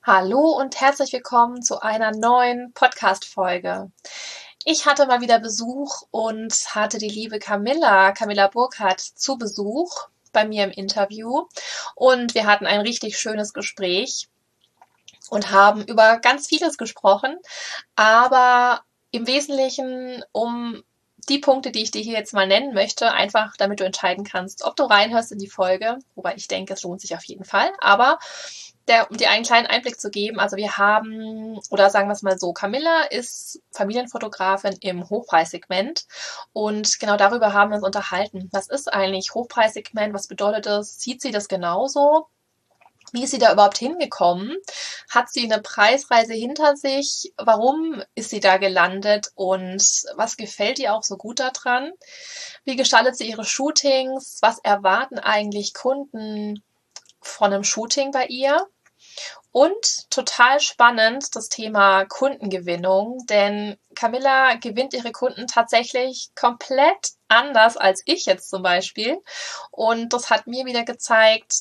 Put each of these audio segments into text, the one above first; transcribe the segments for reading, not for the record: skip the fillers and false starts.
Hallo und herzlich willkommen zu einer neuen Podcast-Folge. Ich hatte mal wieder Besuch und hatte die liebe Camilla Burkhardt zu Besuch bei mir im Interview und wir hatten ein richtig schönes Gespräch und haben über ganz vieles gesprochen, aber im Wesentlichen um die Punkte, die ich dir hier jetzt mal nennen möchte, einfach damit du entscheiden kannst, ob du reinhörst in die Folge, wobei ich denke, es lohnt sich auf jeden Fall, aber um dir einen kleinen Einblick zu geben, also wir haben, oder sagen wir es mal so, Camilla ist Familienfotografin im Hochpreissegment und genau darüber haben wir uns unterhalten. Was ist eigentlich Hochpreissegment? Was bedeutet das? Sieht sie das genauso? Wie ist sie da überhaupt hingekommen? Hat sie eine Preisreise hinter sich? Warum ist sie da gelandet? Und was gefällt ihr auch so gut daran? Wie gestaltet sie ihre Shootings? Was erwarten eigentlich Kunden von einem Shooting bei ihr? Und total spannend das Thema Kundengewinnung, denn Camilla gewinnt ihre Kunden tatsächlich komplett anders als ich jetzt zum Beispiel. Und das hat mir wieder gezeigt,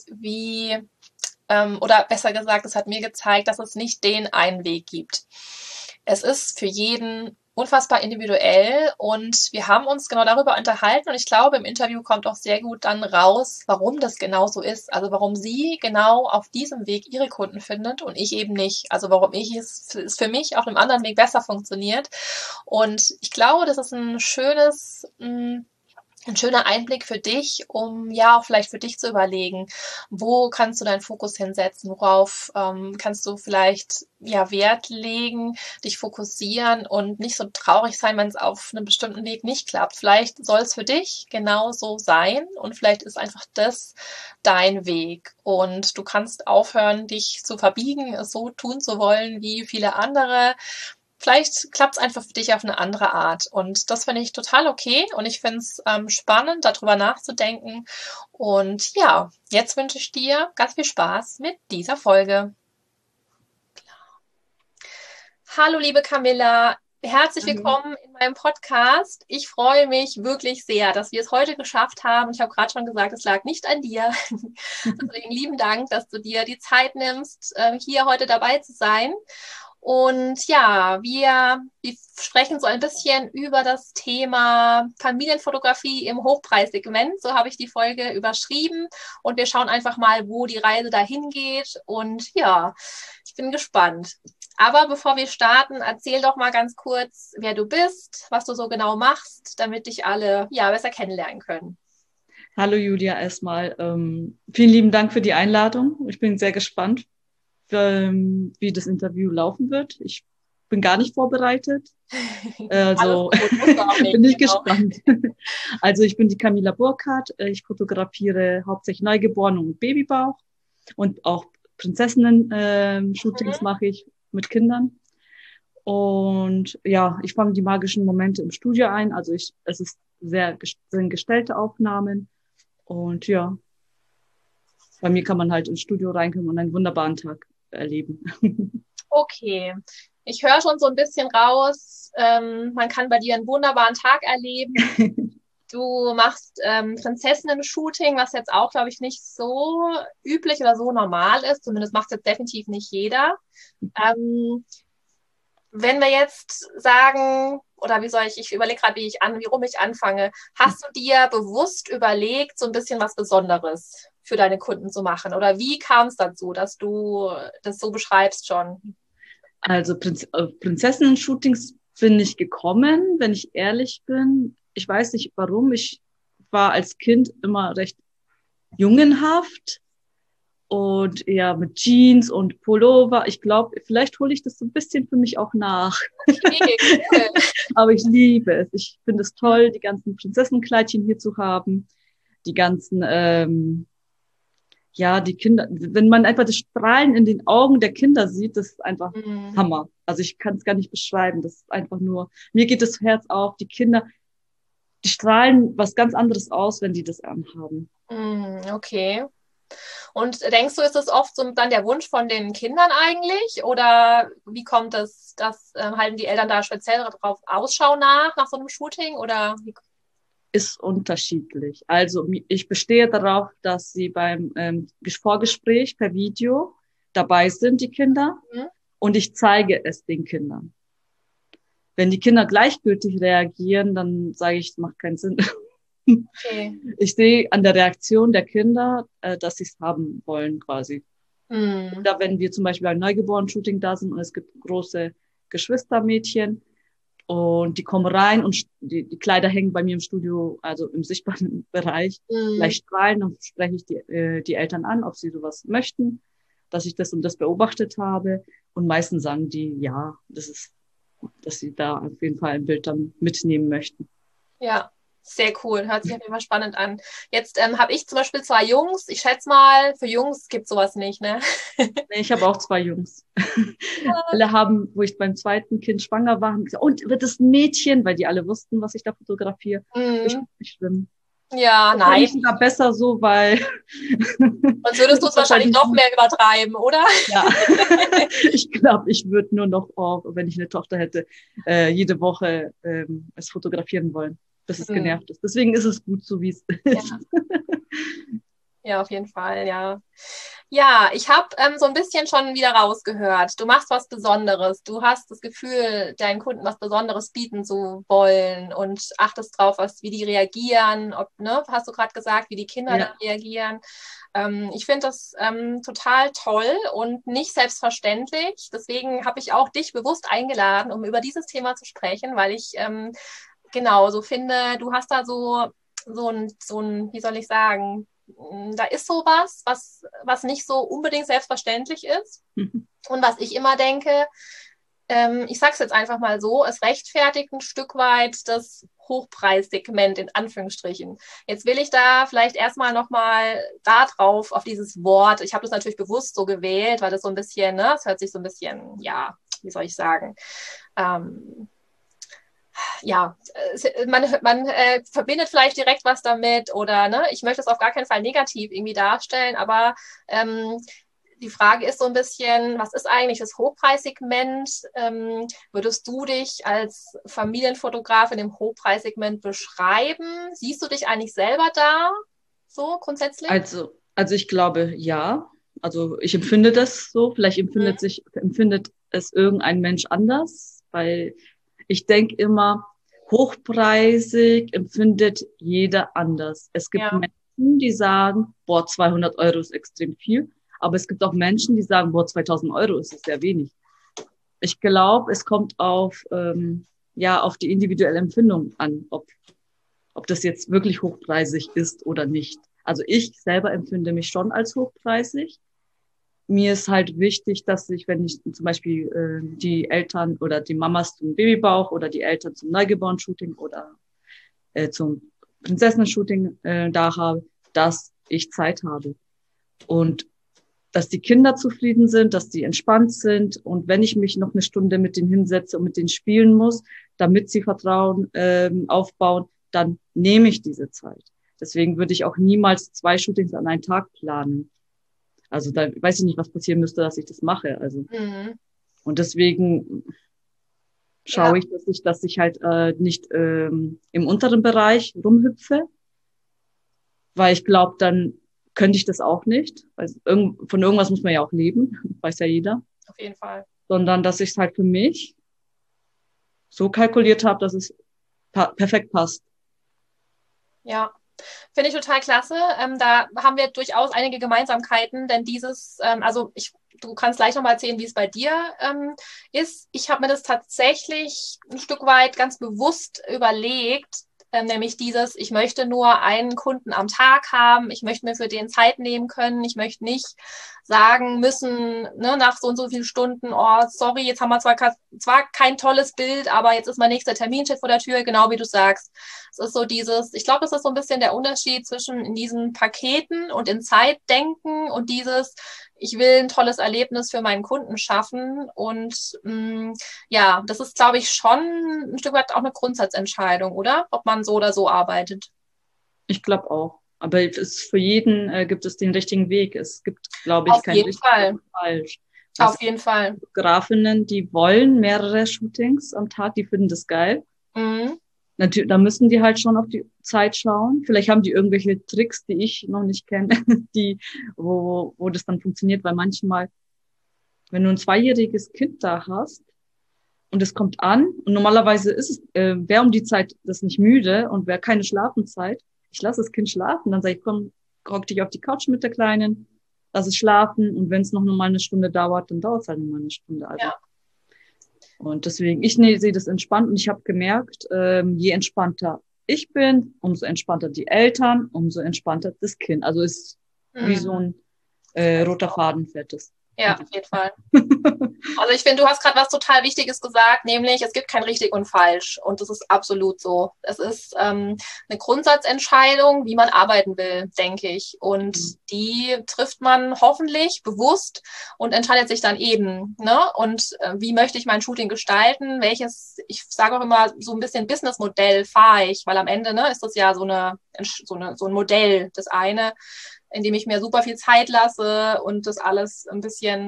oder besser gesagt, es hat mir gezeigt, dass es nicht den einen Weg gibt. Es ist für jeden unfassbar individuell und wir haben uns genau darüber unterhalten und ich glaube, im Interview kommt auch sehr gut dann raus, warum das genau so ist. Also warum sie genau auf diesem Weg ihre Kunden findet und ich eben nicht. Also warum es für mich auf einem anderen Weg besser funktioniert. Und ich glaube, das ist ein schöner Einblick für dich, um ja auch vielleicht für dich zu überlegen, wo kannst du deinen Fokus hinsetzen, worauf kannst du vielleicht ja Wert legen, dich fokussieren und nicht so traurig sein, wenn es auf einem bestimmten Weg nicht klappt. Vielleicht soll es für dich genau so sein und vielleicht ist einfach das dein Weg und du kannst aufhören, dich zu verbiegen, es so tun zu wollen wie viele andere. Vielleicht klappt es einfach für dich auf eine andere Art. Und das finde ich total okay. Und ich finde es spannend, darüber nachzudenken. Und ja, jetzt wünsche ich dir ganz viel Spaß mit dieser Folge. Hallo, liebe Camilla. Herzlich Hallo. willkommen in meinem Podcast. Ich freue mich wirklich sehr, dass wir es heute geschafft haben. Ich habe gerade schon gesagt, es lag nicht an dir. Deswegen lieben Dank, dass du dir die Zeit nimmst, hier heute dabei zu sein. Und ja, wir sprechen so ein bisschen über das Thema Familienfotografie im Hochpreissegment. So habe ich die Folge überschrieben. Und wir schauen einfach mal, wo die Reise dahin geht. Und ja, ich bin gespannt. Aber bevor wir starten, erzähl doch mal ganz kurz, wer du bist, was du so genau machst, damit dich alle ja besser kennenlernen können. Hallo Julia, erstmal vielen lieben Dank für die Einladung. Ich bin sehr gespannt, wie das Interview laufen wird. Ich bin gar nicht vorbereitet, Alles also gut, musst du auch nicht, bin ich genau. gespannt. Also ich bin die Camilla Burkhardt. Ich fotografiere hauptsächlich Neugeborene und Babybauch und auch Prinzessinnen-Shootings mache ich mit Kindern. Und ja, ich fange die magischen Momente im Studio ein. Also es sind gestellte Aufnahmen. Und ja, bei mir kann man halt ins Studio reinkommen und einen wunderbaren Tag erleben. Okay, ich höre schon so ein bisschen raus, man kann bei dir einen wunderbaren Tag erleben. Du machst Prinzessinnen-Shooting, was jetzt auch, glaube ich, nicht so üblich oder so normal ist. Zumindest macht es jetzt definitiv nicht jeder. Ähm, Wenn wir jetzt sagen, oder ich überlege gerade, wie rum ich anfange. Hast du dir bewusst überlegt, so ein bisschen was Besonderes für deine Kunden zu machen? Oder wie kam es dazu, dass du das so beschreibst schon? Also Prinzessinnen-Shootings bin ich gekommen, wenn ich ehrlich bin. Ich weiß nicht warum. Ich war als Kind immer recht jungenhaft und eher mit Jeans und Pullover. Ich glaube, vielleicht hole ich das so ein bisschen für mich auch nach. Okay, cool. Aber ich liebe es. Ich finde es toll, die ganzen Prinzessenkleidchen hier zu haben, die ganzen ja, die Kinder, wenn man einfach das Strahlen in den Augen der Kinder sieht, das ist einfach Mhm. Hammer. Also ich kann es gar nicht beschreiben. Das ist einfach nur, mir geht das Herz auf. Die Kinder, die strahlen was ganz anderes aus, wenn die das anhaben. Mhm, okay. Und denkst du, ist das oft so dann der Wunsch von den Kindern eigentlich? Oder wie kommt es, dass halten die Eltern da speziell darauf Ausschau nach so einem Shooting? Oder wie? Ist unterschiedlich. Also ich bestehe darauf, dass sie beim Vorgespräch per Video dabei sind, die Kinder, Mhm. und ich zeige es den Kindern. Wenn die Kinder gleichgültig reagieren, dann sage ich, es macht keinen Sinn. Okay. Ich sehe an der Reaktion der Kinder, dass sie es haben wollen quasi. Mhm. Oder wenn wir zum Beispiel ein Neugeborenen-Shooting da sind und es gibt große Geschwistermädchen und die kommen rein und die Kleider hängen bei mir im Studio, also im sichtbaren Bereich, Mhm. gleich strahlen, dann spreche ich die Eltern an, ob sie sowas möchten, dass ich das und das beobachtet habe. Und meistens sagen die, ja, dass sie da auf jeden Fall ein Bild dann mitnehmen möchten. Ja, sehr cool. Hört sich auf jeden Fall spannend an. Jetzt habe ich zum Beispiel 2 Jungs. Ich schätze mal, für Jungs gibt sowas nicht, ne? Nee, ich habe auch 2 Jungs. Alle haben, wo ich beim zweiten Kind schwanger war, haben gesagt, und wird es ein Mädchen? Weil die alle wussten, was ich da fotografiere. Ich Mhm. muss nicht schwimmen. Ja, Wahrscheinlich nein. sogar besser so, weil Sonst das würdest du ist es wahrscheinlich wahrscheinlich, noch mehr übertreiben, oder? ja, ich glaube, ich würde nur noch, wenn ich eine Tochter hätte, jede Woche es fotografieren wollen, bis es Mhm. genervt ist. Deswegen ist es gut so, wie es Ja. ist. Ja, auf jeden Fall, ja. Ja, ich habe so ein bisschen schon wieder rausgehört. Du machst was Besonderes. Du hast das Gefühl, deinen Kunden was Besonderes bieten zu wollen und achtest drauf, wie die reagieren, ob, ne, hast du gerade gesagt, wie die Kinder dann Ja, reagieren. Ich finde das total toll und nicht selbstverständlich. Deswegen habe ich auch dich bewusst eingeladen, um über dieses Thema zu sprechen, weil ich genau so finde, du hast da so ein, wie soll ich sagen, da ist sowas, was nicht so unbedingt selbstverständlich ist. Und was ich immer denke, ich sage es jetzt einfach mal so, es rechtfertigt ein Stück weit das Hochpreissegment in Anführungsstrichen. Jetzt will ich da vielleicht erstmal nochmal da drauf, auf dieses Wort. Ich habe das natürlich bewusst so gewählt, weil das so ein bisschen, ne, es hört sich so ein bisschen, ja, wie soll ich sagen, ja, man verbindet vielleicht direkt was damit oder ne, ich möchte es auf gar keinen Fall negativ irgendwie darstellen, aber die Frage ist so ein bisschen, was ist eigentlich das Hochpreissegment? Würdest du dich als Familienfotograf in dem Hochpreissegment beschreiben? Siehst du dich eigentlich selber da, so grundsätzlich? also ich glaube, ja. Also ich empfinde das so. Vielleicht Mhm. empfindet es irgendein Mensch anders, weil ich denke immer, hochpreisig empfindet jeder anders. Es gibt Ja, Menschen, die sagen, boah, 200 € ist extrem viel. Aber es gibt auch Menschen, die sagen, boah, 2000 € ist es sehr wenig. Ich glaube, es kommt ja, auf die individuelle Empfindung an, ob das jetzt wirklich hochpreisig ist oder nicht. Also ich selber empfinde mich schon als hochpreisig. Mir ist halt wichtig, dass ich, wenn ich zum Beispiel die Eltern oder die Mamas zum Babybauch oder die Eltern zum Neugeborenen-Shooting oder zum Prinzessinnen-Shooting da habe, dass ich Zeit habe. Und dass die Kinder zufrieden sind, dass die entspannt sind. Und wenn ich mich noch eine Stunde mit denen hinsetze und mit denen spielen muss, damit sie Vertrauen aufbauen, dann nehme ich diese Zeit. Deswegen würde ich auch niemals 2 Shootings an einem Tag planen. Also da weiß ich nicht, was passieren müsste, dass ich das mache. Also mhm. und deswegen Ja, schaue ich, dass ich halt nicht im unteren Bereich rumhüpfe, weil ich glaube, dann könnte ich das auch nicht. Weil von irgendwas muss man ja auch leben, weiß ja jeder. auf jeden Fall. Sondern dass ich es halt für mich so kalkuliert habe, dass es perfekt passt. Ja. Finde ich total klasse. Da haben wir durchaus einige Gemeinsamkeiten, denn du kannst gleich nochmal erzählen, wie es bei dir ist. Ich habe mir das tatsächlich ein Stück weit ganz bewusst überlegt, nämlich ich möchte nur einen Kunden am Tag haben, ich möchte mir für den Zeit nehmen können, ich möchte nicht sagen müssen, ne, nach so und so vielen Stunden, oh, sorry, jetzt haben wir zwar kein tolles Bild, aber jetzt ist mein nächster Termin steht vor der Tür, genau wie du sagst. Es ist so ich glaube, es ist so ein bisschen der Unterschied zwischen in diesen Paketen und in Zeitdenken und ich will ein tolles Erlebnis für meinen Kunden schaffen. Und ja, das ist, glaube ich, schon ein Stück weit auch eine Grundsatzentscheidung, oder? Ob man so oder so arbeitet. Ich glaube auch. Aber für jeden gibt es den richtigen Weg. Es gibt, glaube ich, Auf kein jeden richtig Fall. oder falsch. Auf Was jeden Fall. Fotografinnen, die wollen mehrere Shootings am Tag, die finden das geil. Mhm. Natürlich, da müssen die halt schon auf die Zeit schauen. Vielleicht haben die irgendwelche Tricks, die ich noch nicht kenne, wo das dann funktioniert, weil manchmal wenn du ein 2-jähriges Kind da hast und es kommt an und normalerweise ist es, wer um die Zeit das nicht müde und wer keine Schlafenszeit, ich lasse das Kind schlafen, dann sage ich, komm, hock dich auf die Couch mit der Kleinen, lass es schlafen und wenn es noch mal eine Stunde dauert, dann dauert es halt noch mal eine Stunde. Also. Ja. Und deswegen, sehe das entspannt und ich habe gemerkt, je entspannter ich bin, umso entspannter die Eltern, umso entspannter das Kind. Also ist wie so ein roter Faden fährt es. Ja, auf jeden Fall. Also ich finde, du hast gerade was total Wichtiges gesagt, nämlich es gibt kein richtig und falsch und das ist absolut so. Es ist eine Grundsatzentscheidung, wie man arbeiten will, denke ich. Und die trifft man hoffentlich bewusst und entscheidet sich dann eben. Ne? Und wie möchte ich mein Shooting gestalten? Welches, ich sage auch immer, so ein bisschen Businessmodell fahre ich, weil am Ende ist das ja so ein Modell. Das eine, in dem ich mir super viel Zeit lasse und das alles ein bisschen,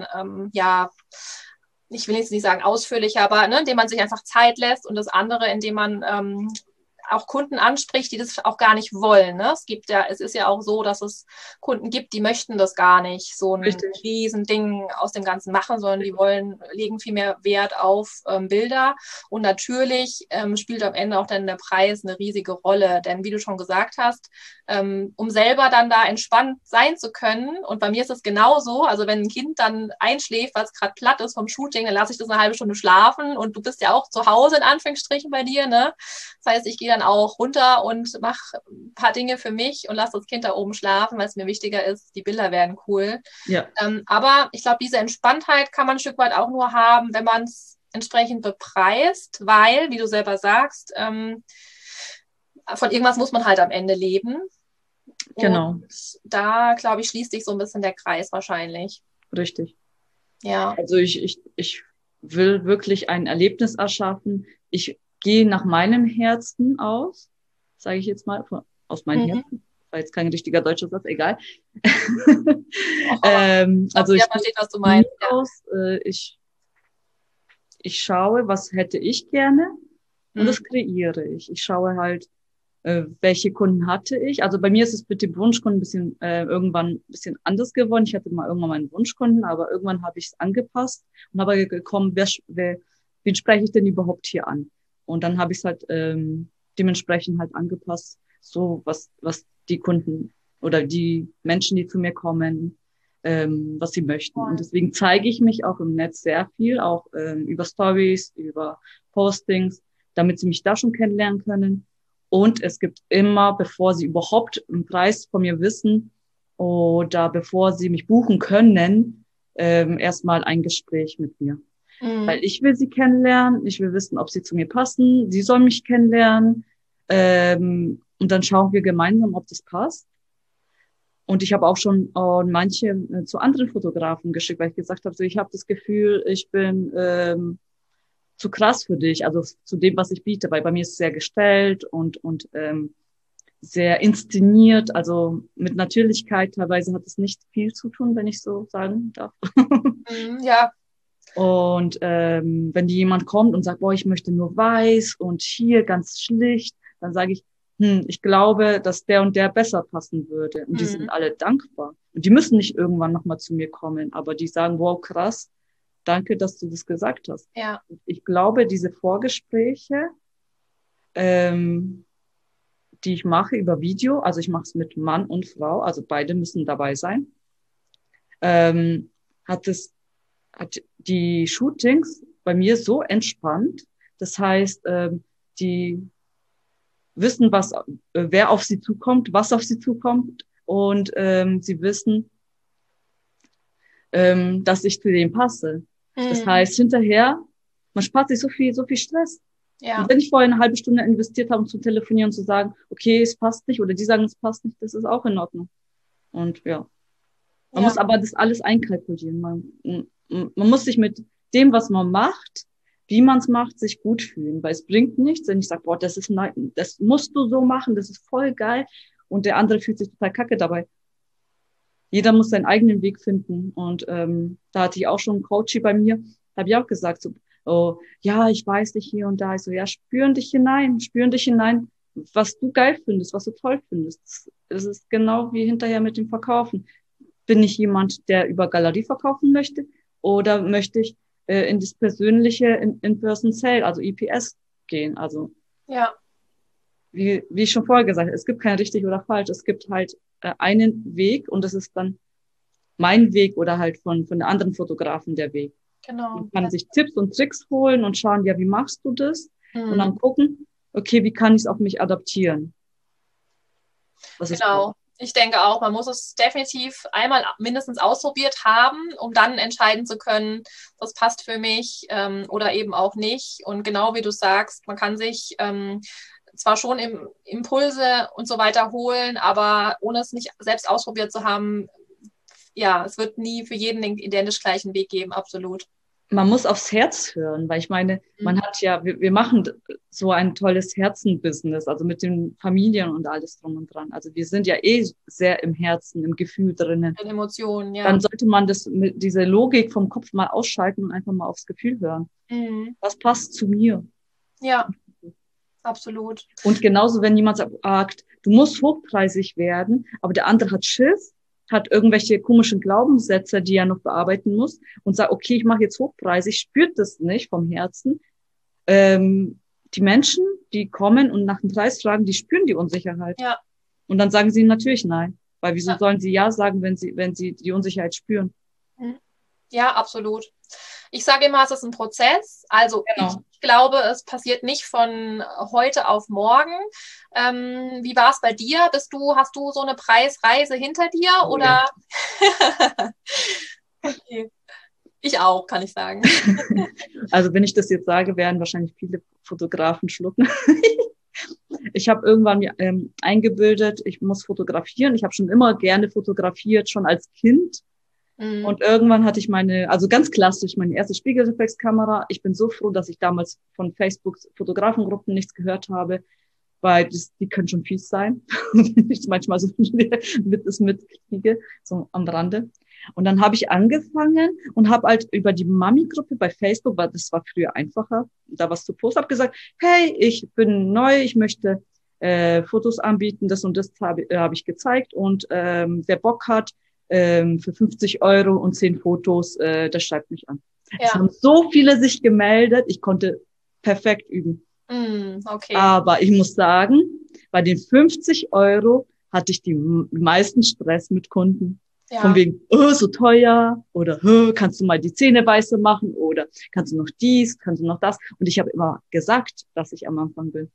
ich will jetzt nicht sagen ausführlicher, aber indem man sich einfach Zeit lässt und das andere, indem man auch Kunden anspricht, die das auch gar nicht wollen. Ne? Es ist ja auch so, dass es Kunden gibt, die möchten das gar nicht, so ein Riesending aus dem Ganzen machen, sondern die legen viel mehr Wert auf Bilder. Und natürlich spielt am Ende auch dann der Preis eine riesige Rolle. Denn wie du schon gesagt hast, um selber dann da entspannt sein zu können, und bei mir ist es genauso, also wenn ein Kind dann einschläft, weil es gerade platt ist vom Shooting, dann lasse ich das eine halbe Stunde schlafen und du bist ja auch zu Hause in Anführungsstrichen bei dir, ne? Das heißt, ich gehe dann auch runter und mache ein paar Dinge für mich und lasse das Kind da oben schlafen, weil es mir wichtiger ist, die Bilder werden cool. Ja. Aber ich glaube, diese Entspanntheit kann man ein Stück weit auch nur haben, wenn man es entsprechend bepreist, weil, wie du selber sagst, von irgendwas muss man halt am Ende leben. Genau. Und da, glaube ich, schließt sich so ein bisschen der Kreis wahrscheinlich. Richtig. Ja. Also ich will wirklich ein Erlebnis erschaffen. Ich gehe nach meinem Herzen aus, sage ich jetzt mal, aus meinem Herzen. War jetzt kein richtiger deutscher Satz, egal. Also ich verstehe, was du meinst. Ich schaue, was hätte ich gerne und das kreiere ich. Ich schaue halt, welche Kunden hatte ich. Also bei mir ist es mit dem Wunschkunden irgendwann ein bisschen anders geworden. Ich hatte mal irgendwann meinen Wunschkunden, aber irgendwann habe ich es angepasst und habe gekommen, wen spreche ich denn überhaupt hier an? Und dann habe ich es halt dementsprechend halt angepasst, so was die Kunden oder die Menschen, die zu mir kommen, was sie möchten. Und deswegen zeige ich mich auch im Netz sehr viel, auch über Stories, über Postings, damit sie mich da schon kennenlernen können. Und es gibt immer, bevor sie überhaupt einen Preis von mir wissen oder bevor sie mich buchen können, erstmal ein Gespräch mit mir. Weil ich will sie kennenlernen, ich will wissen, ob sie zu mir passen, sie sollen mich kennenlernen und dann schauen wir gemeinsam, ob das passt. Und ich habe auch schon manche zu anderen Fotografen geschickt, weil ich gesagt habe, so, ich habe das Gefühl, ich bin zu krass für dich, also zu dem, was ich biete, weil bei mir ist es sehr gestellt und sehr inszeniert, also mit Natürlichkeit teilweise hat es nicht viel zu tun, wenn ich so sagen darf. Ja. Und wenn jemand kommt und sagt, boah, ich möchte nur weiß und hier ganz schlicht, dann sage ich, ich glaube, dass der und der besser passen würde. Und die sind alle dankbar. Und die müssen nicht irgendwann nochmal zu mir kommen, aber die sagen, wow, krass, danke, dass du das gesagt hast. Ja. Ich glaube, diese Vorgespräche, die ich mache über Video, also ich mache es mit Mann und Frau, also beide müssen dabei sein, hat die Shootings bei mir so entspannt. Das heißt, die wissen, wer auf sie zukommt, was auf sie zukommt und sie wissen, dass ich zu denen passe. Das heißt, hinterher, man spart sich so viel Stress. Ja. Und wenn ich vorher eine halbe Stunde investiert habe, um zu telefonieren und zu sagen, okay, es passt nicht, oder die sagen, es passt nicht, das ist auch in Ordnung. Und ja. Man muss aber das alles einkalkulieren. Man muss sich mit dem, was man macht, wie man es macht, sich gut fühlen. Weil es bringt nichts, wenn ich sage, boah, das musst du so machen, das ist voll geil. Und der andere fühlt sich total kacke dabei. Jeder muss seinen eigenen Weg finden. Und da hatte ich auch schon einen Coach bei mir, da habe ich auch gesagt, so, oh, ja, ich weiß nicht hier und da. Ich so, ja, spüren dich hinein, was du geil findest, was du toll findest. Das ist genau wie hinterher mit dem Verkaufen. Bin ich jemand, der über Galerie verkaufen möchte? oder möchte ich in das persönliche In-Person Sale, also IPS gehen. Also Ja, wie ich schon vorher gesagt habe, es gibt kein richtig oder falsch. Es gibt halt einen Weg und das ist dann mein Weg oder halt von den anderen Fotografen der Weg. genau. Man kann sich Tipps und Tricks holen und schauen, ja, wie machst du das? Und Mhm. dann gucken, okay, wie kann ich es auf mich adaptieren? Was ich brauche. Genau. Ich denke auch, man muss es definitiv einmal mindestens ausprobiert haben, um dann entscheiden zu können, das passt für mich oder eben auch nicht. Und genau wie du sagst, man kann sich zwar schon Impulse und so weiter holen, aber ohne es nicht selbst ausprobiert zu haben, ja, es wird nie für jeden den identisch gleichen Weg geben, absolut. Man muss aufs Herz hören, weil ich meine, man hat ja, wir machen so ein tolles Herzenbusiness, also mit den Familien und alles drum und dran. Also wir sind ja sehr im Herzen, im Gefühl drinnen. In Emotionen, ja. Dann sollte man das mit diese Logik vom Kopf mal ausschalten und einfach mal aufs Gefühl hören. Mhm. Was passt zu mir? Ja, absolut. Und genauso, wenn jemand sagt, du musst hochpreisig werden, aber der andere hat Schiss, hat irgendwelche komischen Glaubenssätze, die er noch bearbeiten muss und sagt, okay, ich mache jetzt hochpreisig, spürt das nicht vom Herzen. Die Menschen, die kommen und nach dem Preis fragen, die spüren die Unsicherheit. Ja. Und dann sagen sie natürlich nein. Weil wieso Ja. sollen sie ja sagen, wenn sie die Unsicherheit spüren? Ja, absolut. Ich sage immer, es ist ein Prozess. Also Genau. ich glaube, es passiert nicht von heute auf morgen. Wie war es bei dir? Hast du so eine Preisreise hinter dir Oh, oder? Ja. Okay. Ich auch, kann ich sagen. Also wenn ich das jetzt sage, werden wahrscheinlich viele Fotografen schlucken. Ich habe irgendwann mir eingebildet, ich muss fotografieren. Ich habe schon immer gerne fotografiert, schon als Kind. Und irgendwann hatte ich also ganz klassisch, meine erste Spiegelreflexkamera. Ich bin so froh, dass ich damals von Facebook Fotografengruppen nichts gehört habe, weil die können schon fies sein. Ich manchmal so mitkriege, so am Rande. Und dann habe ich angefangen und habe halt über die Mami-Gruppe bei Facebook, weil das war früher einfacher, da was zu posten, habe gesagt, hey, ich bin neu, ich möchte Fotos anbieten, das und das hab ich gezeigt und wer Bock hat, für 50 € und 10 Fotos, der schreibt mich an. Es haben so viele sich gemeldet, ich konnte perfekt üben. Okay. Aber ich muss sagen, bei den 50 € hatte ich die meisten Stress mit Kunden. Ja. Von wegen, oh, so teuer oder oh, kannst du mal die Zähne weiße machen oder kannst du noch dies, kannst du noch das. Und ich habe immer gesagt, dass ich am Anfang bin.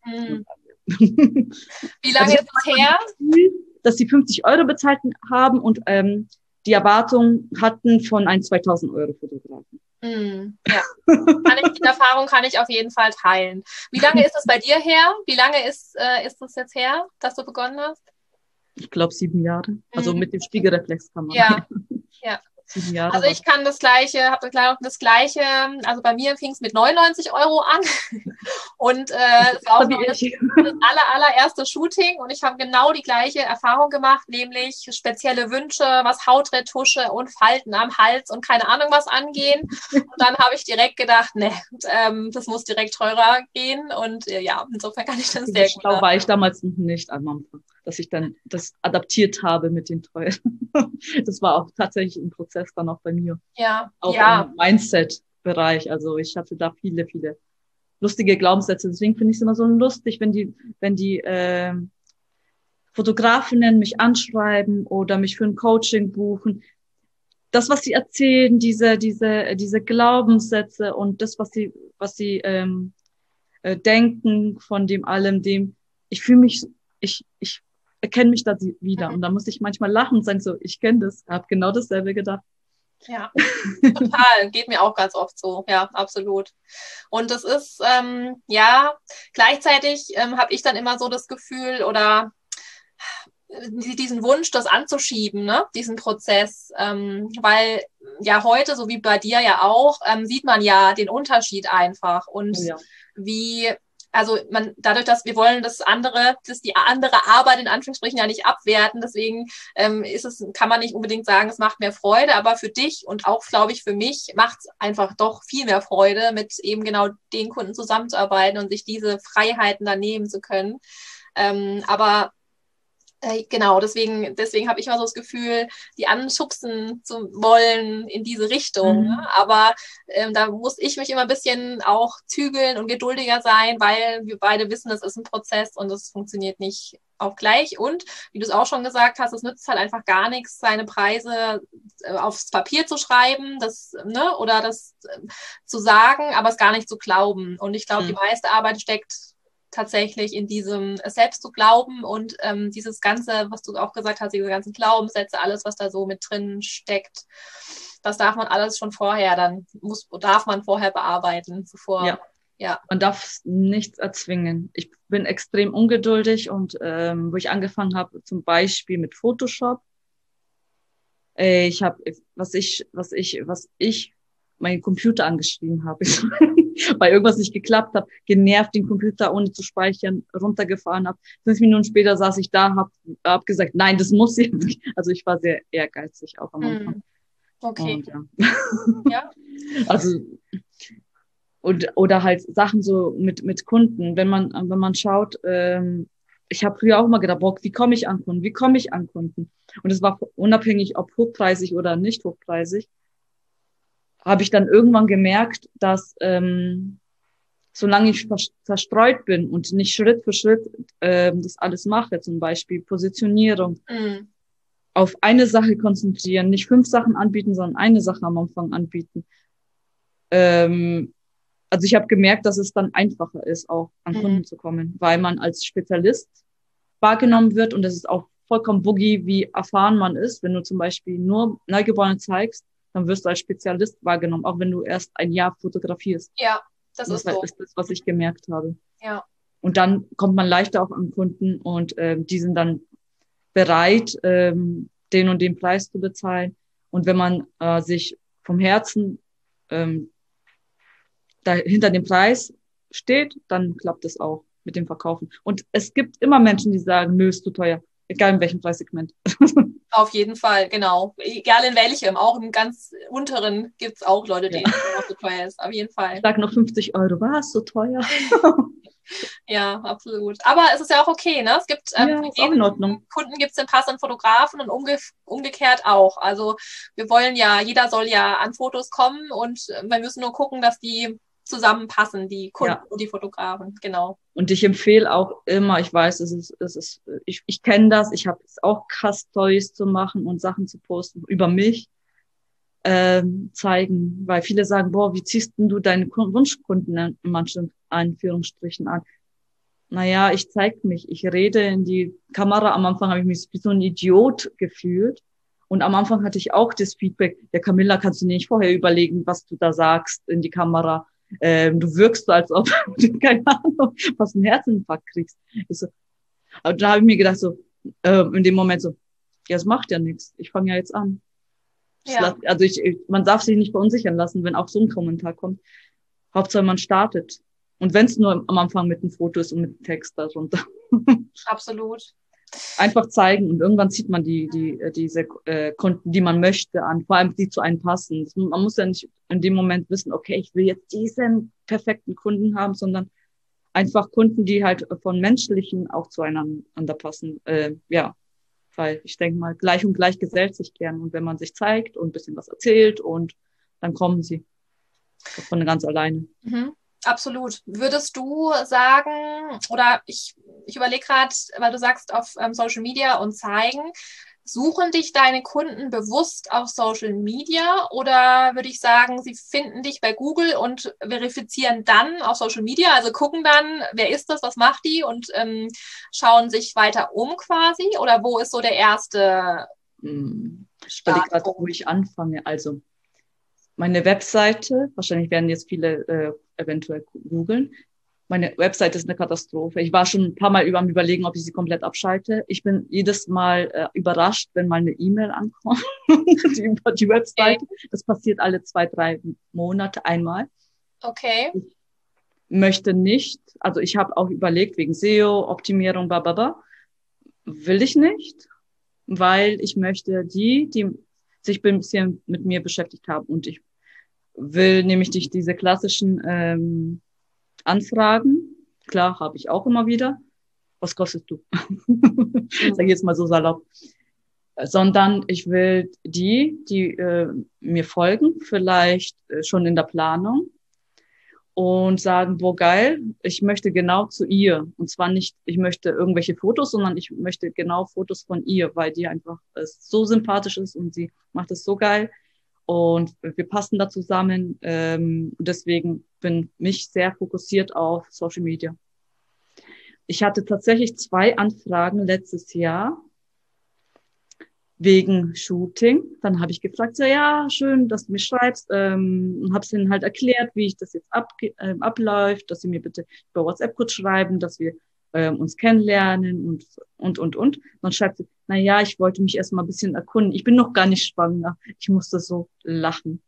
Wie lange ist es her? Dass sie 50 € bezahlt haben und die Erwartung hatten von einem 2000 € Fotografen. Ja, die Erfahrung kann ich auf jeden Fall teilen. Wie lange ist es bei dir her? Wie lange ist es jetzt her, dass du begonnen hast? Ich glaube 7 Jahre. Also mit dem Spiegelreflexkamera. Ja, ja. 7 Jahre. Also ich kann das Gleiche, habe das Gleiche, also bei mir fing es mit 99 € an und es war auch noch das allererste Shooting und ich habe genau die gleiche Erfahrung gemacht, nämlich spezielle Wünsche, was Hautretusche und Falten am Hals und keine Ahnung was angehen. Und dann habe ich direkt gedacht, ne, das muss direkt teurer gehen und ja, insofern kann ich das sehr gut. Schlau war ich damals nicht am Anfang, dass ich dann das adaptiert habe mit den teuren. Das war auch tatsächlich ein Prozess dann auch bei mir. Ja. Auch im Mindset-Bereich. Also ich hatte da viele lustige Glaubenssätze. Deswegen finde ich es immer so lustig, wenn die Fotografinnen mich anschreiben oder mich für ein Coaching buchen. Das, was sie erzählen, diese Glaubenssätze und das, was sie denken von dem, ich fühle mich, ich erkenne mich da wieder. Und da muss ich manchmal lachen und sagen so, ich kenne das, habe genau dasselbe gedacht. Ja, total. Geht mir auch ganz oft so. Ja, absolut. Und das ist, gleichzeitig habe ich dann immer so das Gefühl oder diesen Wunsch, das anzuschieben, ne? Diesen Prozess, weil ja heute, so wie bei dir ja auch, sieht man ja den Unterschied einfach und also dadurch, dass wir wollen die andere Arbeit in Anführungsstrichen ja nicht abwerten, deswegen kann man nicht unbedingt sagen, es macht mehr Freude, aber für dich und auch, glaube ich, für mich macht es einfach doch viel mehr Freude, mit eben genau den Kunden zusammenzuarbeiten und sich diese Freiheiten dann nehmen zu können. Aber Genau, deswegen habe ich immer so das Gefühl, die anschubsen zu wollen in diese Richtung. Ne? Mhm. Aber da muss ich mich immer ein bisschen auch zügeln und geduldiger sein, weil wir beide wissen, es ist ein Prozess und es funktioniert nicht auch gleich. Und wie du es auch schon gesagt hast, es nützt halt einfach gar nichts, seine Preise aufs Papier zu schreiben, ne, oder das zu sagen, aber es gar nicht zu glauben. Und ich glaube, die meiste Arbeit steckt tatsächlich in diesem selbst zu glauben und dieses Ganze, was du auch gesagt hast, diese ganzen Glaubenssätze, alles, was da so mit drin steckt, das darf man alles schon vorher, darf man vorher bearbeiten, Ja, ja. man darf nichts erzwingen. Ich bin extrem ungeduldig und wo ich angefangen habe, zum Beispiel mit Photoshop, ich habe, was ich meinen Computer angeschrien habe, weil irgendwas nicht geklappt hat, genervt den Computer ohne zu speichern, runtergefahren habe. 5 Minuten später saß ich da, hab gesagt, nein, das muss jetzt. Also ich war sehr ehrgeizig auch am Anfang. Okay. Und ja. Ja. Also oder halt Sachen so mit Kunden, wenn man schaut, ich habe früher auch mal gedacht, boah, wie komme ich an Kunden? Wie komme ich an Kunden? Und es war unabhängig, ob hochpreisig oder nicht hochpreisig, habe ich dann irgendwann gemerkt, dass solange ich zerstreut bin und nicht Schritt für Schritt das alles mache, zum Beispiel Positionierung, auf eine Sache konzentrieren, nicht 5 Sachen anbieten, sondern eine Sache am Anfang anbieten. Also ich habe gemerkt, dass es dann einfacher ist, auch an Kunden zu kommen, weil man als Spezialist wahrgenommen wird und es ist auch vollkommen boogie, wie erfahren man ist. Wenn du zum Beispiel nur Neugeborene zeigst, dann wirst du als Spezialist wahrgenommen, auch wenn du erst ein Jahr fotografierst. Ja, das Und ist das so. ist das, was ich gemerkt habe. Ja. Und dann kommt man leichter auch an Kunden und die sind dann bereit, den und den Preis zu bezahlen. Und wenn man sich vom Herzen da hinter dem Preis steht, dann klappt es auch mit dem Verkaufen. Und es gibt immer Menschen, die sagen, nö, ist zu teuer, egal in welchem Preissegment. Auf jeden Fall, genau. Egal in welchem, auch im ganz unteren gibt es auch Leute, denen es noch zu teuer ist. Auf jeden Fall. Ich sag noch 50 Euro, was, so teuer? Ja, absolut. Aber es ist ja auch okay, ne? Es gibt Ja, für ist auch in Ordnung. Kunden gibt es den passenden Fotografen und umgekehrt auch. Also wir wollen ja, jeder soll ja an Fotos kommen und wir müssen nur gucken, dass die zusammenpassen, die Kunden und die Fotografen, genau. Und ich empfehle auch immer, ich weiß, ich kenne das, ich habe es auch krass Stories zu machen und Sachen zu posten über mich, zeigen, weil viele sagen, boah, wie ziehst denn du deine Wunschkunden in manchen Anführungsstrichen an? Naja, ich zeig mich, ich rede in die Kamera. Am Anfang habe ich mich wie so ein Idiot gefühlt. Und am Anfang hatte ich auch das Feedback, ja Camilla, kannst du dir nicht vorher überlegen, was du da sagst in die Kamera? Du wirkst so, als ob du, keine Ahnung, was einen Herzinfarkt kriegst. Aber da habe ich mir gedacht, so, in dem Moment so, ja, es macht ja nichts. Ich fange ja jetzt an. Ja. Also man darf sich nicht verunsichern lassen, wenn auch so ein Kommentar kommt. Hauptsache man startet. Und wenn es nur am Anfang mit einem Foto ist und mit dem Text darunter. Absolut. Einfach zeigen und irgendwann zieht man diese Kunden, die man möchte, an, vor allem die zu einem passen. Man muss ja nicht in dem Moment wissen, okay, ich will jetzt diesen perfekten Kunden haben, sondern einfach Kunden, die halt von menschlichen auch zueinander passen. Ja, weil ich denke mal, gleich und gleich gesellt sich gern. Und wenn man sich zeigt und ein bisschen was erzählt und dann kommen sie von ganz alleine. Mhm. Absolut. Würdest du sagen, oder ich überlege gerade, weil du sagst auf Social Media und zeigen, suchen dich deine Kunden bewusst auf Social Media oder würde ich sagen, sie finden dich bei Google und verifizieren dann auf Social Media, also gucken dann, wer ist das, was macht die und schauen sich weiter um quasi? Oder wo ist so der erste Ich überlege gerade, wo ich anfange. Also meine Webseite, wahrscheinlich werden jetzt viele eventuell googeln. Meine Webseite ist eine Katastrophe. Ich war schon ein paar Mal am Überlegen, ob ich sie komplett abschalte. Ich bin jedes Mal überrascht, wenn mal eine E-Mail ankommt über die Webseite. Okay. Das passiert alle 2, 3 Monate einmal. Okay. Ich möchte nicht, also ich habe auch überlegt, wegen SEO, Optimierung, will ich nicht, weil ich möchte die sich ein bisschen mit mir beschäftigt haben und ich will nämlich diese klassischen Anfragen, klar, habe ich auch immer wieder, was kostest du? Sag ich jetzt mal so salopp. Sondern ich will die mir folgen, vielleicht schon in der Planung und sagen, boah, geil, ich möchte genau zu ihr. Und zwar nicht, ich möchte irgendwelche Fotos, sondern ich möchte genau Fotos von ihr, weil die einfach so sympathisch ist und sie macht es so geil. Und wir passen da zusammen. Deswegen bin ich sehr fokussiert auf Social Media. Ich hatte tatsächlich 2 Anfragen letztes Jahr wegen Shooting. Dann habe ich gefragt, so, ja, schön, dass du mir schreibst. Und habe es ihnen halt erklärt, wie ich das jetzt abläuft, dass sie mir bitte über WhatsApp kurz schreiben, dass wir uns kennenlernen und. Dann schreibt sie, na ja, ich wollte mich erst mal ein bisschen erkunden. Ich bin noch gar nicht schwanger. Ich musste so lachen.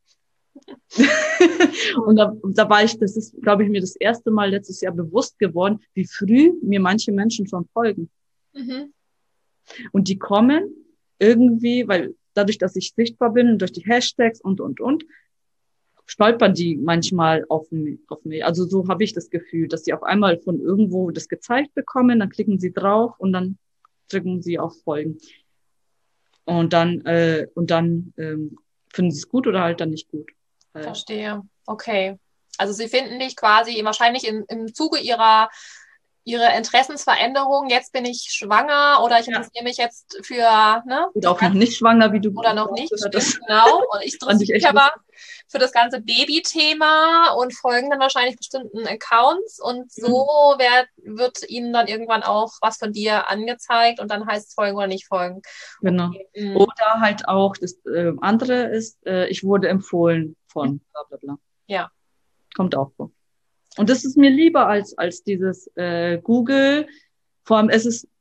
Und da war ich, das ist, glaube ich, mir das erste Mal letztes Jahr bewusst geworden, wie früh mir manche Menschen schon folgen. Mhm. Und die kommen irgendwie, weil dadurch, dass ich sichtbar bin, durch die Hashtags und, stolpern die manchmal auf mich. Also so habe ich das Gefühl, dass sie auf einmal von irgendwo das gezeigt bekommen, dann klicken sie drauf und dann drücken sie auf Folgen. Und dann finden sie es gut oder halt dann nicht gut. Verstehe. Okay. Also sie finden dich quasi wahrscheinlich im Zuge ihre Interessensveränderung, jetzt bin ich schwanger oder ich interessiere mich jetzt für, ne? Oder auch noch nicht schwanger, wie du. Oder noch nicht, stimmt, genau. Und ich interessiere mich aber für das ganze Baby-Thema und folgen dann wahrscheinlich bestimmten Accounts und so wird ihnen dann irgendwann auch was von dir angezeigt und dann heißt es folgen oder nicht folgen. Genau. Okay. Oder halt auch, das andere ist, ich wurde empfohlen von bla bla bla. Ja. Kommt auch vor. Und das ist mir lieber als dieses Google. Vor allem, es ist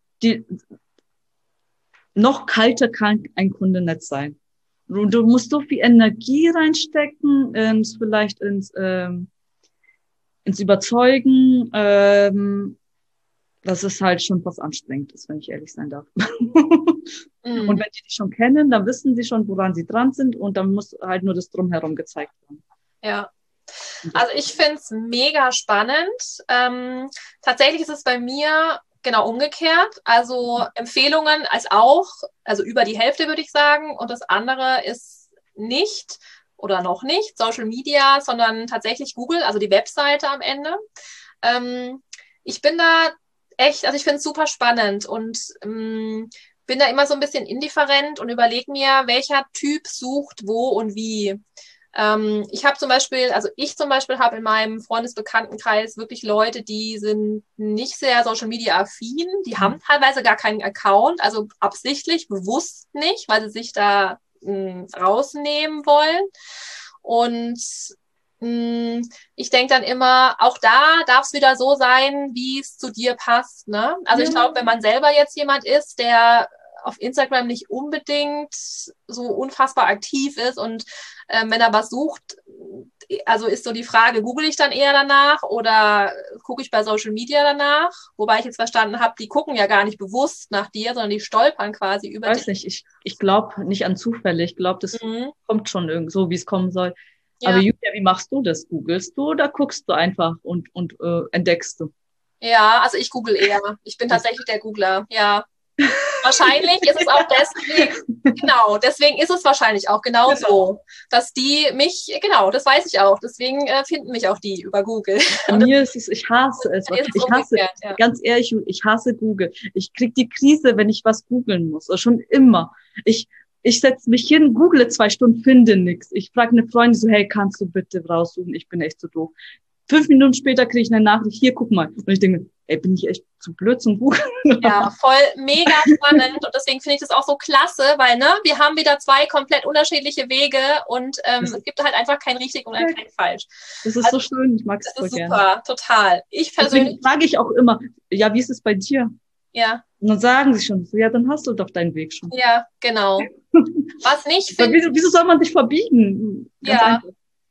noch kalter kann ein Kunde nicht sein. Du musst so viel Energie reinstecken, vielleicht ins Überzeugen, dass es halt schon was anstrengend ist, wenn ich ehrlich sein darf. Und wenn die dich schon kennen, dann wissen sie schon, woran sie dran sind und dann muss halt nur das Drumherum gezeigt werden. Ja. Also ich finde es mega spannend. Tatsächlich ist es bei mir genau umgekehrt. Also Empfehlungen also über die Hälfte würde ich sagen. Und das andere ist nicht oder noch nicht Social Media, sondern tatsächlich Google, also die Webseite am Ende. Ich bin da echt, also ich finde es super spannend und bin da immer so ein bisschen indifferent und überlege mir, welcher Typ sucht wo und wie. Ich zum Beispiel habe in meinem Freundesbekanntenkreis wirklich Leute, die sind nicht sehr Social Media affin, die haben teilweise gar keinen Account, also absichtlich, bewusst nicht, weil sie sich da rausnehmen wollen. Und ich denke dann immer, auch da darf es wieder so sein, wie es zu dir passt, ne? Also ich glaube, wenn man selber jetzt jemand ist, der auf Instagram nicht unbedingt so unfassbar aktiv ist und wenn er was sucht, also ist so die Frage, google ich dann eher danach oder gucke ich bei Social Media danach? Wobei ich jetzt verstanden habe, die gucken ja gar nicht bewusst nach dir, sondern die stolpern quasi über dich. Ich weiß nicht, ich glaube nicht an Zufälle. Ich glaube, das kommt schon irgendwie so, wie es kommen soll. Ja. Aber Julia, wie machst du das? Googlest du oder guckst du einfach und entdeckst du? Ja, also ich google eher. Ich bin tatsächlich der Googler, ja. Wahrscheinlich ist es auch deswegen ist es wahrscheinlich auch so, dass die mich, das weiß ich auch, deswegen finden mich auch die über Google. Bei mir ist es, ich hasse es. Ganz ehrlich, ich hasse Google. Ich krieg die Krise, wenn ich was googeln muss, schon immer. Ich setze mich hin, google 2 Stunden, finde nichts. Ich frage eine Freundin so, hey, kannst du bitte raussuchen? Ich bin echt so doof. 5 Minuten später kriege ich eine Nachricht, hier, guck mal. Und ich denke, ey, bin ich echt zu blöd zum Buchen? Ja, voll mega spannend und deswegen finde ich das auch so klasse, weil wir haben wieder 2 komplett unterschiedliche Wege und es gibt halt einfach kein richtig und kein falsch. Das ist so schön, ich mag es voll gerne. Das ist super, total. Deswegen frage ich auch immer, ja, wie ist es bei dir? Ja. Und dann sagen sie schon, so, ja, dann hast du doch deinen Weg schon. Ja, genau. Was nicht finde. Wieso soll man sich verbiegen? Ganz einfach.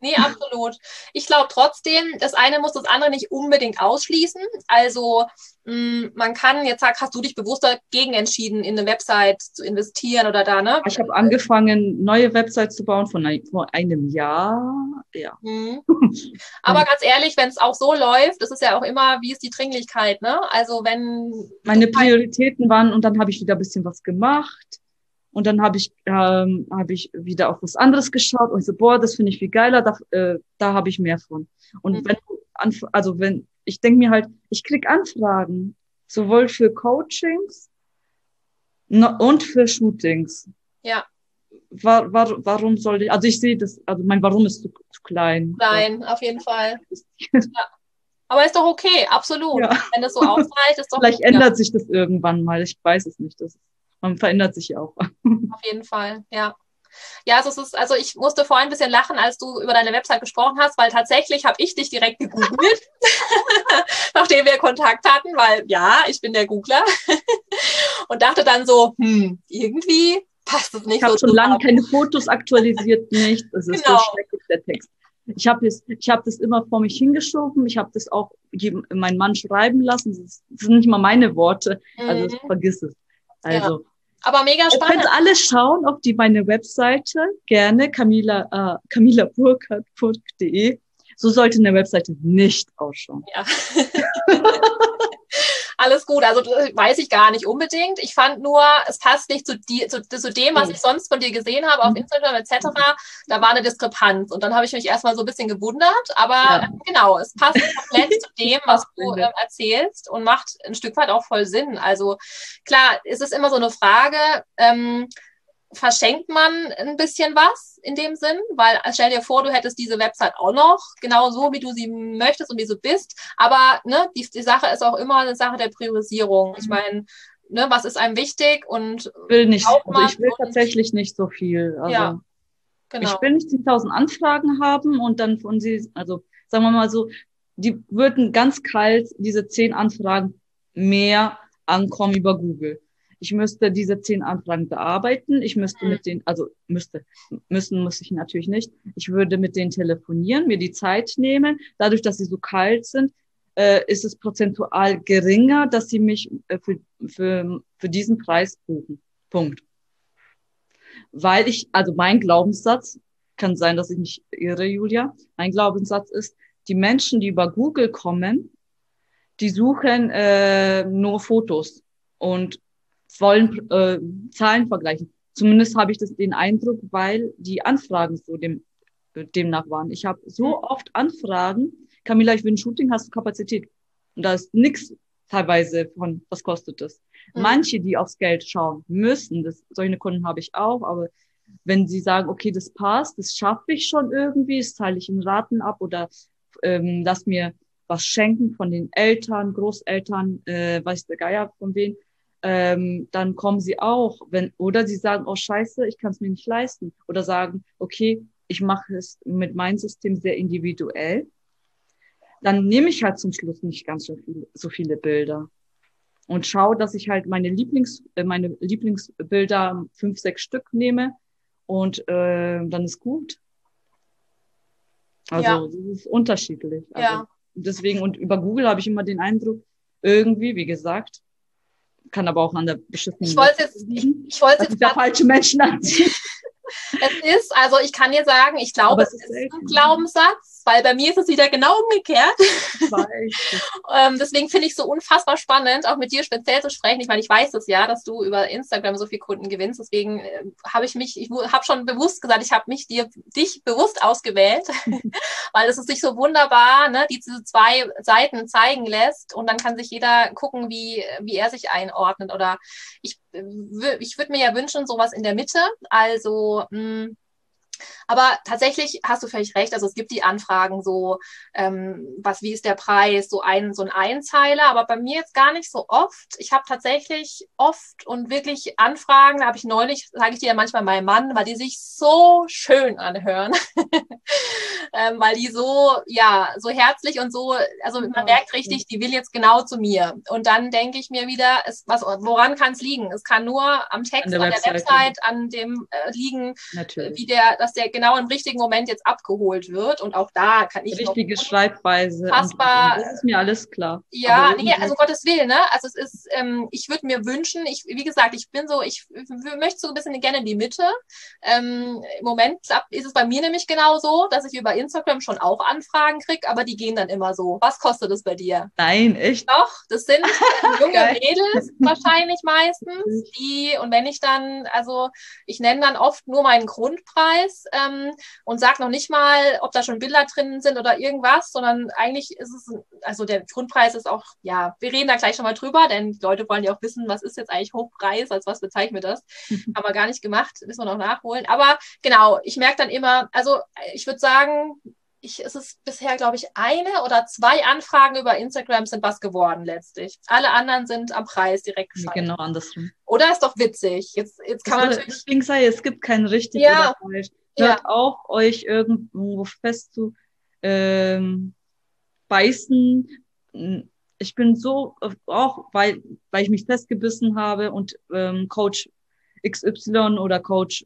Nee, absolut. Ich glaube trotzdem, das eine muss das andere nicht unbedingt ausschließen. Also man kann, jetzt hast du dich bewusst dagegen entschieden, in eine Website zu investieren oder da, ne? Ich habe angefangen, neue Websites zu bauen vor einem Jahr. Ja. Mhm. Aber ganz ehrlich, wenn es auch so läuft, das ist ja auch immer, wie ist die Dringlichkeit, ne? Also wenn meine Prioritäten waren, und dann habe ich wieder ein bisschen was gemacht. Und dann habe ich wieder auf was anderes geschaut und so, boah, das finde ich viel geiler, da habe ich mehr von. Und ich denke mir halt, ich krieg Anfragen, sowohl für Coachings und für Shootings. Ja. Warum soll ich, also ich sehe das, also mein Warum ist zu klein. Nein, auf jeden Fall. Ja. Aber ist doch okay, absolut. Ja. Wenn das so ausreicht, ist doch vielleicht ändert sich das irgendwann mal, ich weiß es nicht. Man verändert sich ja auch. Auf jeden Fall, ja. Ja, also ich musste vorhin ein bisschen lachen, als du über deine Website gesprochen hast, weil tatsächlich habe ich dich direkt gegoogelt, nachdem wir Kontakt hatten, weil ja, ich bin der Googler und dachte dann so, irgendwie passt es nicht. Ich habe schon lange keine Fotos aktualisiert, nicht. Es ist so schrecklich, der Text. Ich hab das immer vor mich hingeschoben. Ich habe das auch meinen Mann schreiben lassen. Das sind nicht mal meine Worte. Also vergiss es. Also. Ja. Aber mega spannend. Ihr könnt alle schauen auf meine Webseite, gerne, camilaburkhardt.de. So sollte eine Webseite nicht ausschauen. Ja. Alles gut, also weiß ich gar nicht unbedingt. Ich fand nur, es passt nicht zu dem, was ich sonst von dir gesehen habe auf Instagram etc. Da war eine Diskrepanz und dann habe ich mich erstmal so ein bisschen gewundert, aber genau, es passt komplett zu dem, was du erzählst und macht ein Stück weit auch voll Sinn. Also klar, es ist immer so eine Frage, verschenkt man ein bisschen was in dem Sinn? Weil stell dir vor, du hättest diese Website auch noch, genau so, wie du sie möchtest und wie du bist. Aber ne, die Sache ist auch immer eine Sache der Priorisierung. Ich meine, ne, was ist einem wichtig und ich will tatsächlich nicht so viel. Also ja, genau. Ich will nicht 10.000 Anfragen haben und dann von sie, also sagen wir mal so, die würden ganz kalt diese 10 Anfragen mehr ankommen über Google. Ich müsste diese 10 Anfragen bearbeiten. Ich müsste müssen muss ich natürlich nicht. Ich würde mit denen telefonieren, mir die Zeit nehmen. Dadurch, dass sie so kalt sind, ist es prozentual geringer, dass sie mich für diesen Preis buchen. Punkt. Weil also mein Glaubenssatz, kann sein, dass ich mich irre, Julia, mein Glaubenssatz ist, die Menschen, die über Google kommen, die suchen nur Fotos und wollen Zahlen vergleichen. Zumindest habe ich den Eindruck, weil die Anfragen so demnach waren. Ich habe so oft Anfragen, Camilla, ich will ein Shooting, hast du Kapazität? Und da ist nichts teilweise von, was kostet das? Manche, die aufs Geld schauen müssen, solche Kunden habe ich auch, aber wenn sie sagen, okay, das passt, das schaffe ich schon irgendwie, das zahle ich in Raten ab oder lass mir was schenken von den Eltern, Großeltern, weiß der Geier von wem, dann kommen sie auch, oder sie sagen, oh Scheiße, ich kann es mir nicht leisten. Oder sagen, okay, ich mache es mit meinem System sehr individuell. Dann nehme ich halt zum Schluss nicht ganz so viele Bilder. Und schaue, dass ich halt meine Lieblingsbilder 5, 6 Stück nehme und dann ist gut. Also das ist unterschiedlich. Also, deswegen, und über Google habe ich immer den Eindruck, irgendwie, wie gesagt, kann aber auch an der beschissenen Ich wollte jetzt der falsche Menschen anziehen. Also ich kann dir sagen, ich glaube, es ist ein Glaubenssatz, weil bei mir ist es wieder genau umgekehrt. Deswegen finde ich es so unfassbar spannend, auch mit dir speziell zu sprechen. Ich meine, ich weiß es ja, dass du über Instagram so viele Kunden gewinnst. Deswegen habe ich habe schon bewusst gesagt, ich habe dich bewusst ausgewählt, weil es sich so wunderbar, ne, diese 2 Seiten zeigen lässt und dann kann sich jeder gucken, wie er sich einordnet. Oder ich würde mir ja wünschen, sowas in der Mitte. Also, aber tatsächlich hast du völlig recht. Also es gibt die Anfragen so, wie ist der Preis, so ein Einzeiler, aber bei mir jetzt gar nicht so oft. Ich habe tatsächlich oft und wirklich Anfragen, da habe ich neulich, sage ich dir ja manchmal meinem Mann, weil die sich so schön anhören. weil die so herzlich und so, also man merkt richtig, die will jetzt genau zu mir. Und dann denke ich mir wieder, woran kann es liegen? Es kann nur am Text, an der Website, an dem liegen, dass der genau im richtigen Moment jetzt abgeholt wird. Und auch da kann ich richtige Schreibweise. Fassbar, das ist mir alles klar. Ja, also Gottes Willen, ne? Also es ist, ich würde mir wünschen, wie gesagt, ich möchte so ein bisschen gerne in die Mitte. Im Moment ist es bei mir nämlich genau so, dass ich über Instagram schon auch Anfragen kriege, aber die gehen dann immer so. Was kostet es bei dir? Nein, echt? Doch, das sind junge Mädels wahrscheinlich meistens, und wenn ich dann, also ich nenne dann oft nur meinen Grundpreis und sage noch nicht mal, ob da schon Bilder drin sind oder irgendwas, sondern eigentlich ist es, also der Grundpreis ist auch, ja, wir reden da gleich schon mal drüber, denn die Leute wollen ja auch wissen, was ist jetzt eigentlich Hochpreis, als was bezeichnen wir das? Haben wir gar nicht gemacht, müssen wir noch nachholen. Aber genau, ich merke dann immer, also ich würde sagen, es ist bisher, glaube ich, 1 oder 2 Anfragen über Instagram sind was geworden letztlich. Alle anderen sind am Preis direkt geschaltet. Genau andersrum. Oder ist doch witzig. Jetzt kann man natürlich... Deswegen sage ich, es gibt kein richtig oder falsch. Hört auf, euch irgendwo fest zu beißen. Ich bin so, auch weil ich mich festgebissen habe und Coach XY oder Coach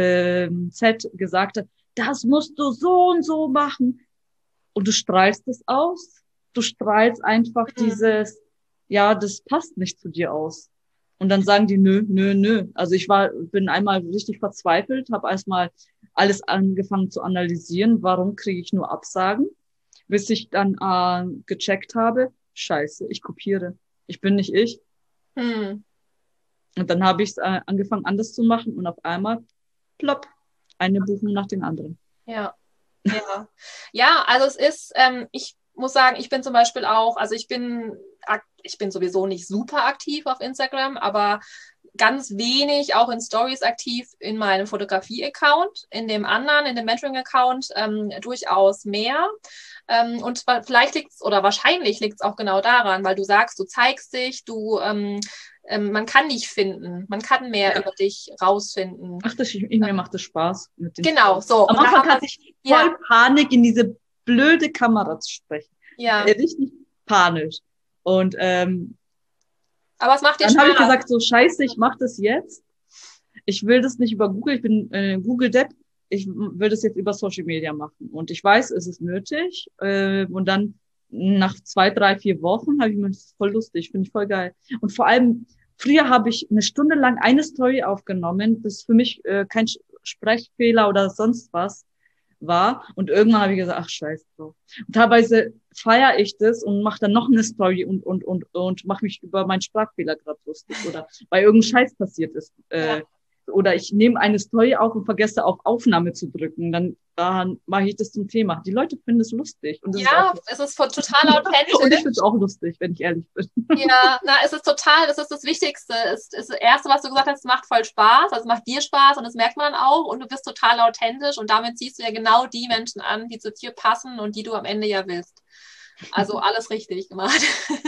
Z gesagt hat, das musst du so und so machen. Und du strahlst es aus. Du strahlst einfach dieses, ja, das passt nicht zu dir aus. Und dann sagen die, nö. Also bin einmal richtig verzweifelt, habe erstmal alles angefangen zu analysieren, warum kriege ich nur Absagen, bis ich dann gecheckt habe, scheiße, ich kopiere. Ich bin nicht ich. Und dann habe ich es angefangen anders zu machen und auf einmal, plopp, eine Buchung nach den anderen. Ja. Ja, also es ist, ich muss sagen, ich bin zum Beispiel auch, also ich bin sowieso nicht super aktiv auf Instagram, aber ganz wenig auch in Stories aktiv in meinem Fotografie-Account, in dem Mentoring-Account durchaus mehr. Und vielleicht wahrscheinlich liegt es auch genau daran, weil du sagst, du zeigst dich, man kann dich finden, man kann mehr über dich rausfinden. Mir macht es Spaß. Mit den genau, so. Am Anfang hatte ich voll Panik, in diese blöde Kamera zu sprechen. Ja. Richtig panisch. Und aber es macht dir dann Spaß. Habe ich gesagt, so scheiße, ich mache das jetzt. Ich will das nicht über Google, ich bin Google-Depp. Ich will das jetzt über Social Media machen. Und ich weiß, es ist nötig. Und dann nach 2, 3, 4 Wochen habe ich mir das voll lustig, finde ich voll geil. Und vor allem, früher habe ich eine Stunde lang eine Story aufgenommen, das für mich kein Sprechfehler oder sonst was war. Und irgendwann habe ich gesagt, ach scheiße. Und teilweise feiere ich das und mache dann noch eine Story und mache mich über meinen Sprachfehler gerade lustig oder weil irgendein Scheiß passiert ist. Oder ich nehme eine Story auf und vergesse auf Aufnahme zu drücken. Dann mache ich das zum Thema. Die Leute finden es lustig. Und es ist total authentisch. Und ich finde es auch lustig, wenn ich ehrlich bin. Ja, es ist das ist das Wichtigste. Es ist das Erste, was du gesagt hast, es macht voll Spaß. Also es macht dir Spaß und das merkt man auch. Und du bist total authentisch und damit ziehst du ja genau die Menschen an, die zu dir passen und die du am Ende ja willst. Also alles richtig gemacht.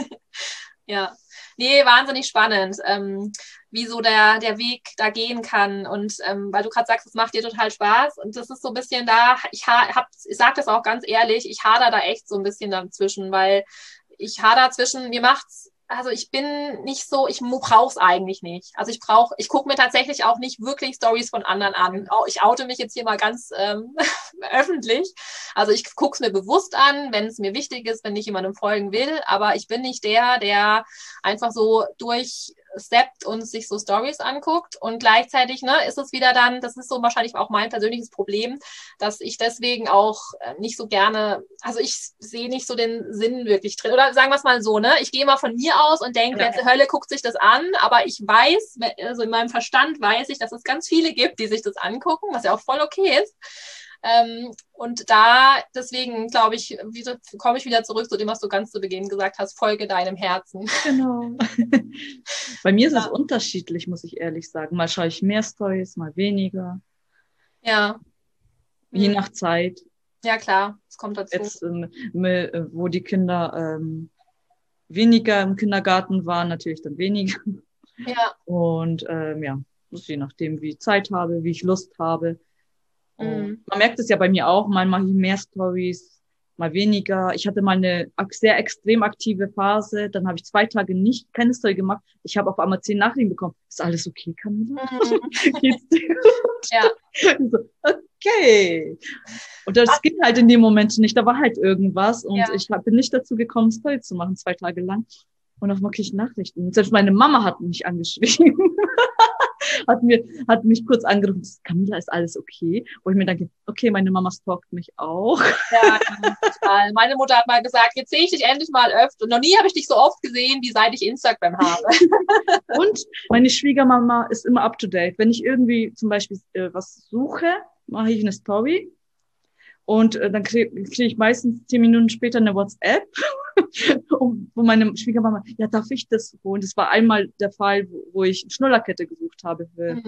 Ja. Nee, wahnsinnig spannend, wie so der Weg da gehen kann. Und weil du gerade sagst, es macht dir total Spaß. Und das ist so ein bisschen ich sage das auch ganz ehrlich, ich hader da echt so ein bisschen dazwischen, weil ich hader zwischen, ich bin nicht so, ich brauche es eigentlich nicht. Also ich gucke mir tatsächlich auch nicht wirklich Stories von anderen an. Ich oute mich jetzt hier mal ganz öffentlich. Also ich gucke es mir bewusst an, wenn es mir wichtig ist, wenn ich jemandem folgen will. Aber ich bin nicht der einfach so durchsteppt und sich so Stories anguckt. Und gleichzeitig ist es wieder dann, das ist so wahrscheinlich auch mein persönliches Problem, dass ich deswegen auch nicht so gerne, also ich sehe nicht so den Sinn wirklich drin. Oder sagen wir es mal so, ich gehe mal von mir aus und denke, wer zur Hölle guckt sich das an, aber ich weiß, also in meinem Verstand weiß ich, dass es ganz viele gibt, die sich das angucken, was ja auch voll okay ist. Und deswegen glaube ich, komme ich wieder zurück zu dem, was du ganz zu Beginn gesagt hast, folge deinem Herzen. Genau. Bei mir ist es unterschiedlich, muss ich ehrlich sagen. Mal schaue ich mehr Stories, mal weniger. Ja. Je nach Zeit. Ja, klar, es kommt dazu. Jetzt, wo die Kinder weniger im Kindergarten waren, natürlich dann weniger. Ja. Und je nachdem, wie ich Zeit habe, wie ich Lust habe. Und man merkt es ja bei mir auch, mal mache ich mehr Stories, mal weniger. Ich hatte mal eine sehr extrem aktive Phase, dann habe ich 2 Tage keine Story gemacht. Ich habe auf einmal 10 Nachrichten bekommen. Ist alles okay, Camilla? Geht's dir gut? Ja. So, okay. Und das ging halt in dem Moment nicht. Da war halt irgendwas und ich bin nicht dazu gekommen, Story zu machen, 2 Tage lang. Und auf einmal kriege ich Nachrichten. Und selbst meine Mama hat mich angeschrieben. hat mich kurz angerufen, Camilla, ist alles okay? Wo ich mir denke, okay, meine Mama stalkt mich auch. Ja, total. Meine Mutter hat mal gesagt, jetzt sehe ich dich endlich mal öfter. Und noch nie habe ich dich so oft gesehen, wie seit ich Instagram habe. Und meine Schwiegermama ist immer up to date. Wenn ich irgendwie zum Beispiel was suche, mache ich eine Story. Und dann krieg ich meistens 10 Minuten später eine WhatsApp, wo meine Schwiegermama, ja, darf ich das holen? Das war einmal der Fall, wo ich eine Schnullerkette gesucht habe,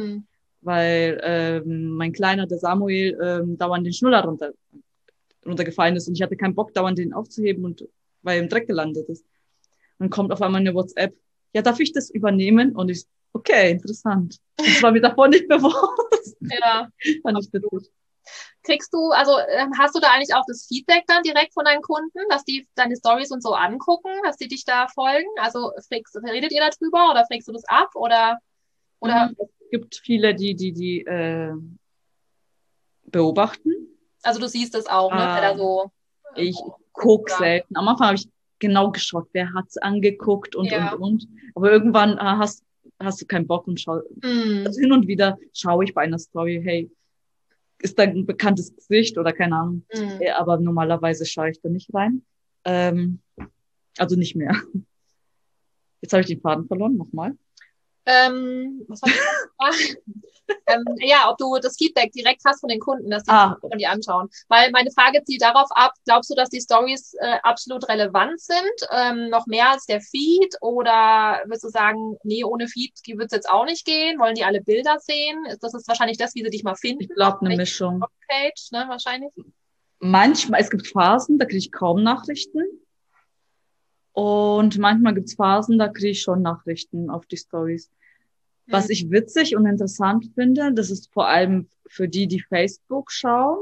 weil mein Kleiner, der Samuel, dauernd den Schnuller runtergefallen ist und ich hatte keinen Bock, dauernd den aufzuheben und weil er im Dreck gelandet ist. Dann kommt auf einmal eine WhatsApp, ja, darf ich das übernehmen? Und ich, okay, interessant. Das war mir davor nicht bewusst. Ja. Fand ich witzig. Hast du da eigentlich auch das Feedback dann direkt von deinen Kunden, dass die deine Stories und so angucken, dass die dich da folgen? Also redet ihr darüber oder frägst du das ab oder? Es gibt viele, die beobachten. Also du siehst es auch, ne? Wer da so. Ich gucke selten. Am Anfang habe ich genau geschaut, wer hat's angeguckt und. Aber irgendwann hast du keinen Bock und also hin und wieder schaue ich bei einer Story, hey, ist da ein bekanntes Gesicht oder keine Ahnung. Aber normalerweise schaue ich da nicht rein. Also nicht mehr. Jetzt habe ich den Faden verloren, nochmal. Was soll ich ja, ob du das Feedback direkt hast von den Kunden, dass die von dir anschauen. Weil meine Frage zielt darauf ab, glaubst du, dass die Stories absolut relevant sind? Noch mehr als der Feed? Oder würdest du sagen, nee, ohne Feed wird es jetzt auch nicht gehen? Wollen die alle Bilder sehen? Das ist wahrscheinlich das, wie sie dich mal finden. Ich glaube, eine Mischung. Page, ne, wahrscheinlich. Manchmal, es gibt Phasen, da kriege ich kaum Nachrichten. Und manchmal gibt es Phasen, da kriege ich schon Nachrichten auf die Stories. Was ich witzig und interessant finde, das ist vor allem für die Facebook schauen.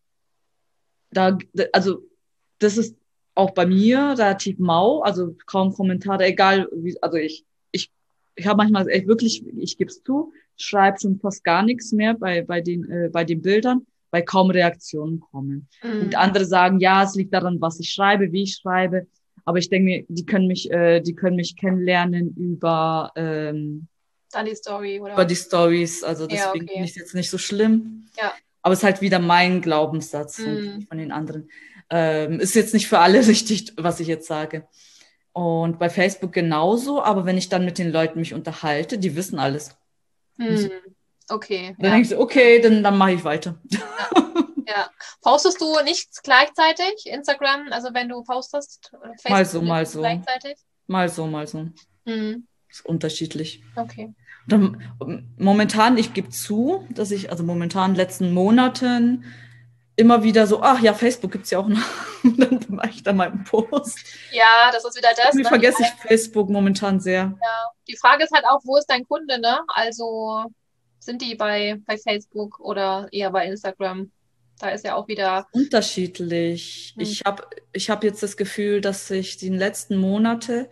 Also das ist auch bei mir relativ mau, also kaum Kommentare, egal wie, also ich habe manchmal echt wirklich, ich gebe es zu, schreibe schon fast gar nichts mehr bei den Bildern, weil kaum Reaktionen kommen. Und andere sagen, ja, es liegt daran, was ich schreibe, wie ich schreibe. Aber ich denke mir, die können mich kennenlernen über dann die Story, oder? Über die Stories, also deswegen finde ich es jetzt nicht so schlimm. Ja. Aber es ist halt wieder mein Glaubenssatz und von den anderen. Ist jetzt nicht für alle richtig, was ich jetzt sage. Und bei Facebook genauso, aber wenn ich dann mit den Leuten mich unterhalte, die wissen alles. Okay. Dann denkst du, okay, dann mache ich weiter. Ja. Postest du nichts gleichzeitig? Instagram, also wenn du postest? Facebook mal so. Gleichzeitig? Mal so. Ist unterschiedlich. Okay. Dann, momentan, ich gebe zu, dass ich, also momentan in den letzten Monaten immer wieder so, ach ja, Facebook gibt's ja auch noch. Und dann mache ich da mal einen Post. Ja, das ist wieder das. Irgendwie vergesse ich Facebook momentan sehr. Ja. Die Frage ist halt auch, wo ist dein Kunde, ne? Also sind die bei Facebook oder eher bei Instagram? Da ist ja auch wieder unterschiedlich. Ich hab jetzt das Gefühl, dass ich die letzten Monate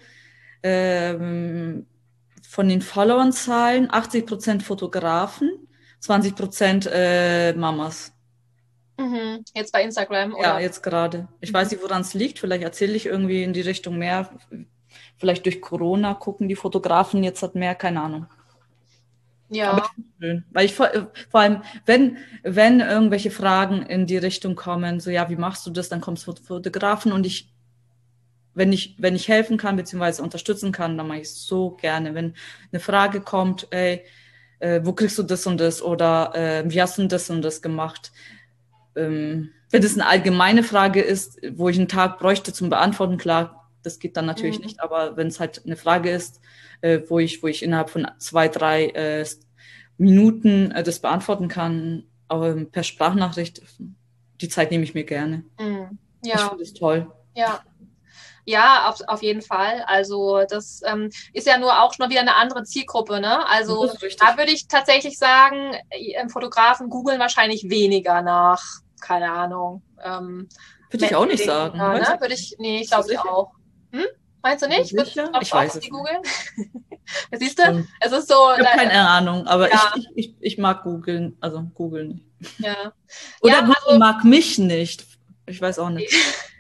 von den Followern-Zahlen 80% Fotografen, 20% Mamas. Jetzt bei Instagram, oder? Ja, jetzt gerade. Ich weiß nicht, woran es liegt. Vielleicht erzähle ich irgendwie in die Richtung mehr. Vielleicht durch Corona gucken die Fotografen jetzt halt mehr, keine Ahnung. Ja. Aber schön. Weil ich vor allem, wenn irgendwelche Fragen in die Richtung kommen, so ja, wie machst du das, dann kommst du Fotografen und wenn ich helfen kann, beziehungsweise unterstützen kann, dann mache ich es so gerne. Wenn eine Frage kommt, ey, wo kriegst du das und das oder wie hast du das und das gemacht? Wenn das eine allgemeine Frage ist, wo ich einen Tag bräuchte zum Beantworten, klar, das geht dann natürlich nicht, aber wenn es halt eine Frage ist, wo ich innerhalb von 2, 3 Minuten das beantworten kann, aber per Sprachnachricht, die Zeit nehme ich mir gerne. Ja. Ich finde es toll. Ja. Ja, auf jeden Fall. Also das ist ja nur auch schon wieder eine andere Zielgruppe, ne? Also Das ist richtig. da würde ich tatsächlich sagen, Fotografen googeln wahrscheinlich weniger nach, keine Ahnung, Würde ich auch nicht Menschen, sagen. ja, Weiß ne? ich Würde nicht. ich, nee, ich Bist du glaube ich sicher? auch. Hm? Meinst du Bist du nicht? sicher? Glaubst Ich du auch, weiß dass es die nicht. googeln? Siehst du, es ist so, Ich habe keine Ahnung, aber ja, ich mag googeln, also googeln nicht. ja. Ja, Oder Google mag mich nicht. Ich weiß auch nicht.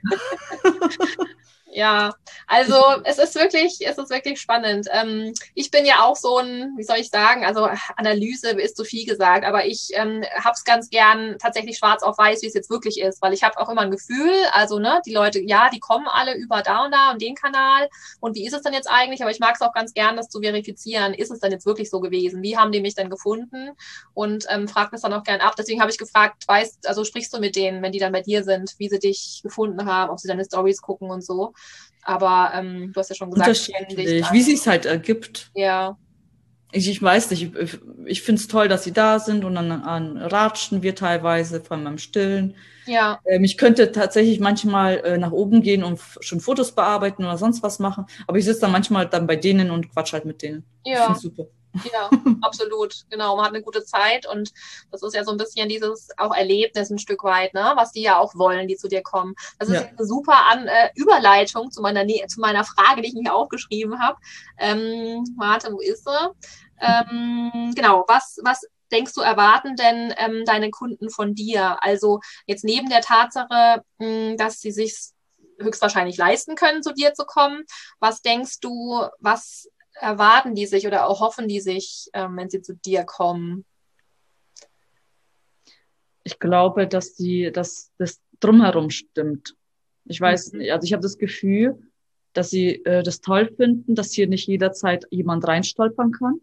ja, also Ich, es ist wirklich spannend. Ich bin ja auch so ein, wie soll ich sagen, also Analyse ist zu viel gesagt, aber ich habe es ganz gern tatsächlich schwarz auf weiß, wie es jetzt wirklich ist, weil ich habe auch immer ein Gefühl, also ne, die Leute, ja, die kommen alle über da und den Kanal und wie ist es denn jetzt eigentlich, aber ich mag es auch ganz gern, das zu verifizieren, ist es denn jetzt wirklich so gewesen, wie haben die mich denn gefunden und frage das dann auch gern ab, deswegen habe ich gefragt, also sprichst du mit denen, wenn die dann bei dir sind, wie sie dich gefunden haben, ob sie deine Stories gucken und so. Aber du hast ja schon gesagt, die kennen dich unterschiedlich, dann. wie sich halt ergibt. Ja, Ich weiß nicht, ich finde es toll, dass sie da sind und dann ratschen wir teilweise, vor allem beim Stillen. ja, Ich könnte tatsächlich manchmal nach oben gehen und schon Fotos bearbeiten oder sonst was machen, aber ich sitze dann manchmal dann bei denen und quatsch halt mit denen. Ich finde ja, es super. ja, absolut. Genau, man hat eine gute Zeit und das ist ja so ein bisschen dieses auch Erlebnis ein Stück weit, ne, was die ja auch wollen, die zu dir kommen. Das ist Ja. eine super Überleitung zu meiner Frage, die ich mir aufgeschrieben habe. Warte, wo ist sie? Genau, was denkst du, erwarten denn deine Kunden von dir? Also jetzt neben der Tatsache, dass sie sich höchstwahrscheinlich leisten können, zu dir zu kommen, was denkst du, was erwarten die sich oder erhoffen die sich, wenn sie zu dir kommen? Ich glaube, dass das drumherum stimmt. Ich weiß Mhm. nicht, also ich habe das Gefühl, dass sie das toll finden, dass hier nicht jederzeit jemand reinstolpern kann,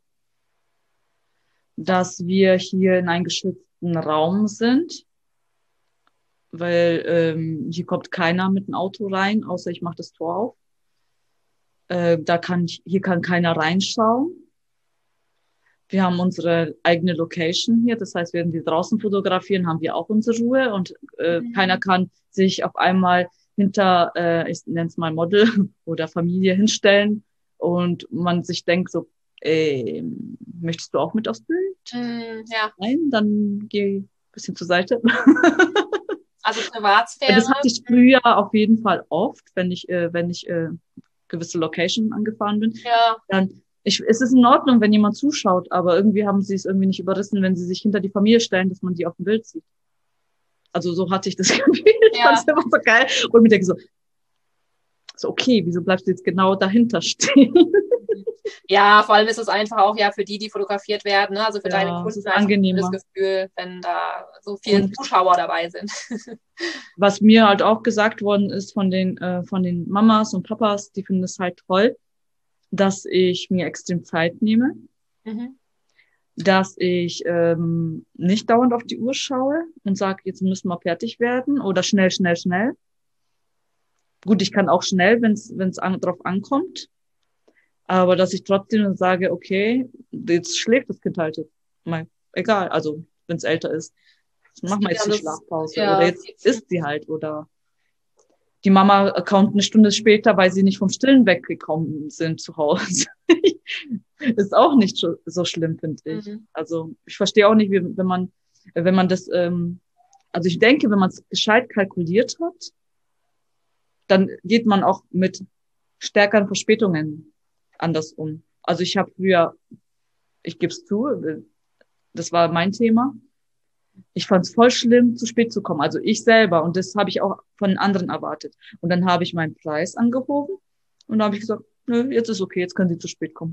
dass wir hier in einem geschützten Raum sind, weil hier kommt keiner mit dem Auto rein, außer ich mache das Tor auf. Hier kann keiner reinschauen. Wir haben unsere eigene Location hier, das heißt, wenn wir draußen fotografieren, haben wir auch unsere Ruhe und keiner kann sich auf einmal hinter, ich nenne es mal Model oder Familie hinstellen und man sich denkt so, möchtest du auch mit aufs Bild? Ja, Nein, dann geh ein bisschen zur Seite. also Privatsphäre. Das hatte ich früher auf jeden Fall oft, wenn ich gewisse Location angefahren bin. Ja, Dann es ist in Ordnung, wenn jemand zuschaut, aber irgendwie haben sie es irgendwie nicht überrissen, wenn sie sich hinter die Familie stellen, dass man die auf dem Bild sieht. Also so hatte ich das Gefühl. Ich fand es immer so geil. Und mir denke so okay, wieso bleibst du jetzt genau dahinter stehen? ja, vor allem ist es einfach auch ja für die fotografiert werden, ne? Also für deine Ja, es Kunden ist einfach das angenehmer. Gefühl, wenn da so viele Zuschauer dabei sind. Was mir halt auch gesagt worden ist von den Mamas und Papas, die finden es halt toll, dass ich mir extrem Zeit nehme, dass ich nicht dauernd auf die Uhr schaue und sage, jetzt müssen wir fertig werden oder schnell, schnell, schnell. Gut, ich kann auch schnell, wenn es drauf ankommt, aber dass ich trotzdem sage, okay, jetzt schläft das Kind halt jetzt. Mal, egal, also wenn es älter ist, machen wir jetzt die Schlafpause oder jetzt isst sie halt oder die Mama kommt eine Stunde später, weil sie nicht vom Stillen weggekommen sind zu Hause. Ist auch nicht so schlimm, finde ich. Also ich verstehe auch nicht, wenn man das, also ich denke, wenn man es gescheit kalkuliert hat, dann geht man auch mit stärkeren Verspätungen anders um. Also ich habe früher, ich gebe es zu, das war mein Thema. Ich fand es voll schlimm, zu spät zu kommen. Also ich selber. Und das habe ich auch von anderen erwartet. Und dann habe ich meinen Preis angehoben und dann habe ich gesagt, nö, jetzt ist okay, jetzt können Sie zu spät kommen.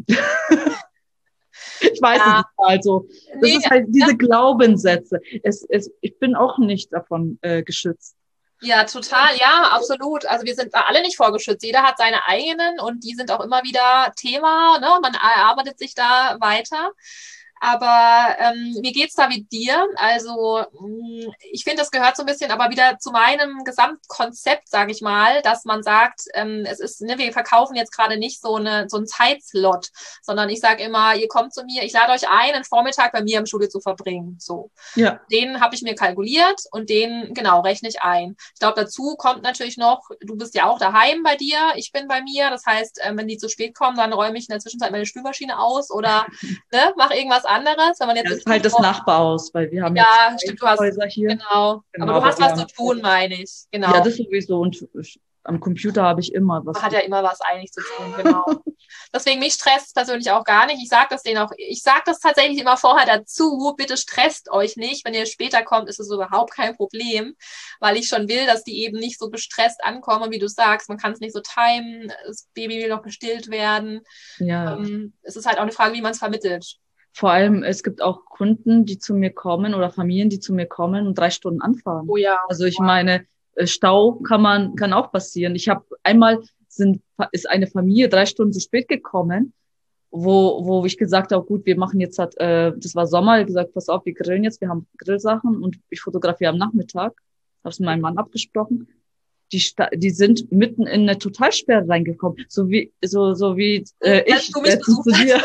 Ich weiß es nicht. Also das ist halt diese Glaubenssätze. Ich bin auch nicht davon geschützt. Ja, total, ja, absolut. Also wir sind alle nicht vorgeschützt. Jeder hat seine eigenen und die sind auch immer wieder Thema, ne? Man erarbeitet sich da weiter. Aber wie geht's da mit dir? Also ich finde, das gehört so ein bisschen aber wieder zu meinem Gesamtkonzept, sage ich mal, dass man sagt, es ist, ne, wir verkaufen jetzt gerade nicht so einen Zeitslot, sondern ich sage immer, ihr kommt zu mir, ich lade euch ein, einen Vormittag bei mir im Schule zu verbringen. So. Ja. Den habe ich mir kalkuliert und den, genau, rechne ich ein. Ich glaube, dazu kommt natürlich noch, du bist ja auch daheim bei dir, ich bin bei mir. Das heißt, wenn die zu spät kommen, dann räume ich in der Zwischenzeit meine Spülmaschine aus oder ne, mach irgendwas anderes. Wenn man jetzt Das ist halt das Nachbarhaus, weil wir haben jetzt ja, zwei stimmt, du hast, Häuser hier. genau. Genau, Aber du hast was zu haben, tun, meine ich. Genau. Ja, das sowieso. Und am Computer habe ich immer was. Man hat ja immer was eigentlich zu tun, genau. Deswegen mich stresst persönlich auch gar nicht. Ich sage das denen auch, ich sage das tatsächlich immer vorher dazu, bitte stresst euch nicht. Wenn ihr später kommt, ist es überhaupt kein Problem, weil ich schon will, dass die eben nicht so gestresst ankommen. Und wie du sagst, man kann es nicht so timen, das Baby will noch gestillt werden. Ja. Es ist halt auch eine Frage, wie man es vermittelt. Vor allem, es gibt auch Kunden, die zu mir kommen oder Familien, die zu mir kommen und 3 Stunden anfahren. Oh ja. Also ich meine, Stau kann auch passieren. Ich habe einmal ist eine Familie 3 Stunden zu spät gekommen, wo ich gesagt habe, gut, wir machen jetzt das war Sommer, ich habe gesagt, pass auf, wir grillen jetzt, wir haben Grillsachen und ich fotografiere am Nachmittag. Habe es mit meinem Mann abgesprochen. Die sind mitten in eine Totalsperre reingekommen, so wie ich du mich zu dir.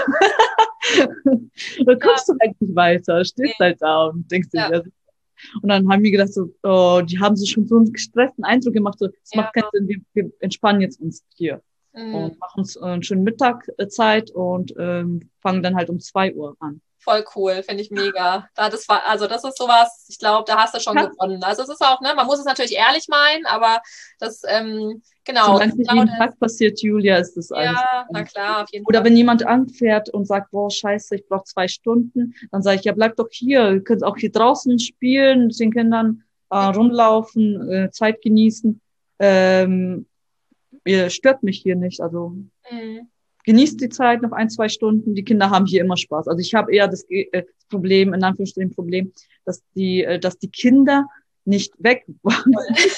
Dann kommst du halt nicht weiter, stehst halt da und denkst dir, ja. Und dann haben wir gedacht, so, oh, die haben sich schon so einen gestressten Eindruck gemacht, so, es macht keinen Sinn, wir entspannen jetzt uns hier und machen uns einen schönen Mittagzeit und fangen dann halt um 2 Uhr an. Voll cool, finde ich mega. Das ist sowas, ich glaube, da hast du schon gewonnen. Also es ist auch, ne, man muss es natürlich ehrlich meinen, aber das, genau. Solange es nicht jeden Tag passiert, Julia, ist das alles. Ja, na klar, auf jeden Oder Fall. wenn jemand anfährt und sagt, boah, scheiße, ich brauche 2 Stunden, dann sage ich, ja, bleib doch hier, ihr könnt auch hier draußen spielen, mit den Kindern rumlaufen, Zeit genießen. Ihr stört mich hier nicht, also genießt die Zeit noch 1, 2 Stunden. Die Kinder haben hier immer Spaß. Also ich habe eher das Problem, in Anführungsstrichen Problem, dass die Kinder nicht weg wollen.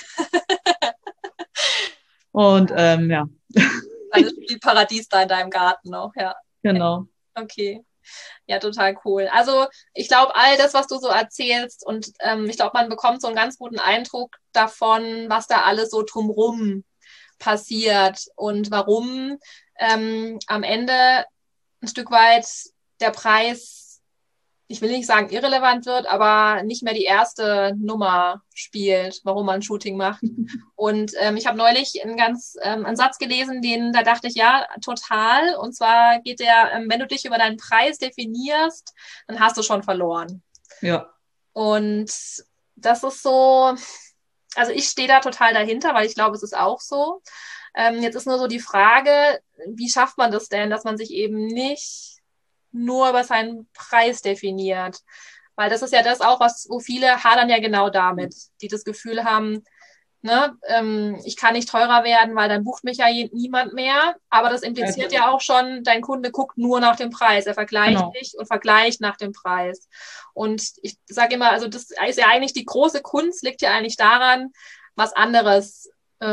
Und ja. Alles wie Paradies da in deinem Garten noch, ja. Genau. Okay. Ja, total cool. Also ich glaube, all das, was du so erzählst und ich glaube, man bekommt so einen ganz guten Eindruck davon, was da alles so drumrum passiert und warum am Ende ein Stück weit der Preis, ich will nicht sagen irrelevant wird, aber nicht mehr die erste Nummer spielt, warum man Shooting macht. Und ich habe neulich einen Satz gelesen, da dachte ich, ja, total. Und zwar geht der, wenn du dich über deinen Preis definierst, dann hast du schon verloren. Ja. Und das ist so, also ich stehe da total dahinter, weil ich glaube, es ist auch so. Jetzt ist nur so die Frage, wie schafft man das denn, dass man sich eben nicht nur über seinen Preis definiert? Weil das ist ja das auch, wo viele hadern ja genau damit, die das Gefühl haben, ne, ich kann nicht teurer werden, weil dann bucht mich ja niemand mehr. Aber das impliziert ja auch schon, dein Kunde guckt nur nach dem Preis. Er vergleicht dich und vergleicht nach dem Preis. Und ich sage immer, also das ist ja eigentlich die große Kunst, liegt ja eigentlich daran, was anderes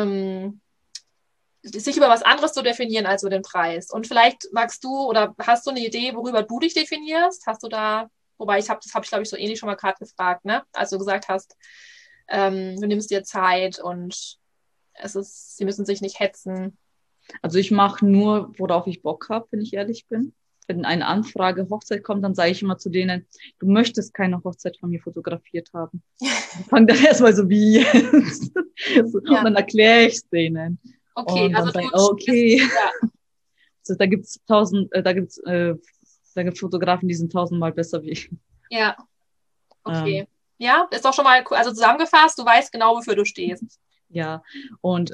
sich über was anderes zu definieren als über den Preis. Und vielleicht magst du oder hast du eine Idee, worüber du dich definierst? Hast du da, wobei das habe ich, glaube ich, so ähnlich schon mal gerade gefragt, ne? Als du gesagt hast, du nimmst dir Zeit und sie müssen sich nicht hetzen. Also ich mache nur, worauf ich Bock habe, wenn ich ehrlich bin. Wenn eine Anfrage Hochzeit kommt, dann sage ich immer zu denen, du möchtest keine Hochzeit von mir fotografiert haben. Fang dann erstmal so wie jetzt. Und dann erkläre ich es denen. Okay, und also dann okay. Also da gibt's Fotografen, die sind 1000-mal besser wie ich. Ja. Okay. Ja, ist doch schon mal, also zusammengefasst, du weißt genau, wofür du stehst. Ja, und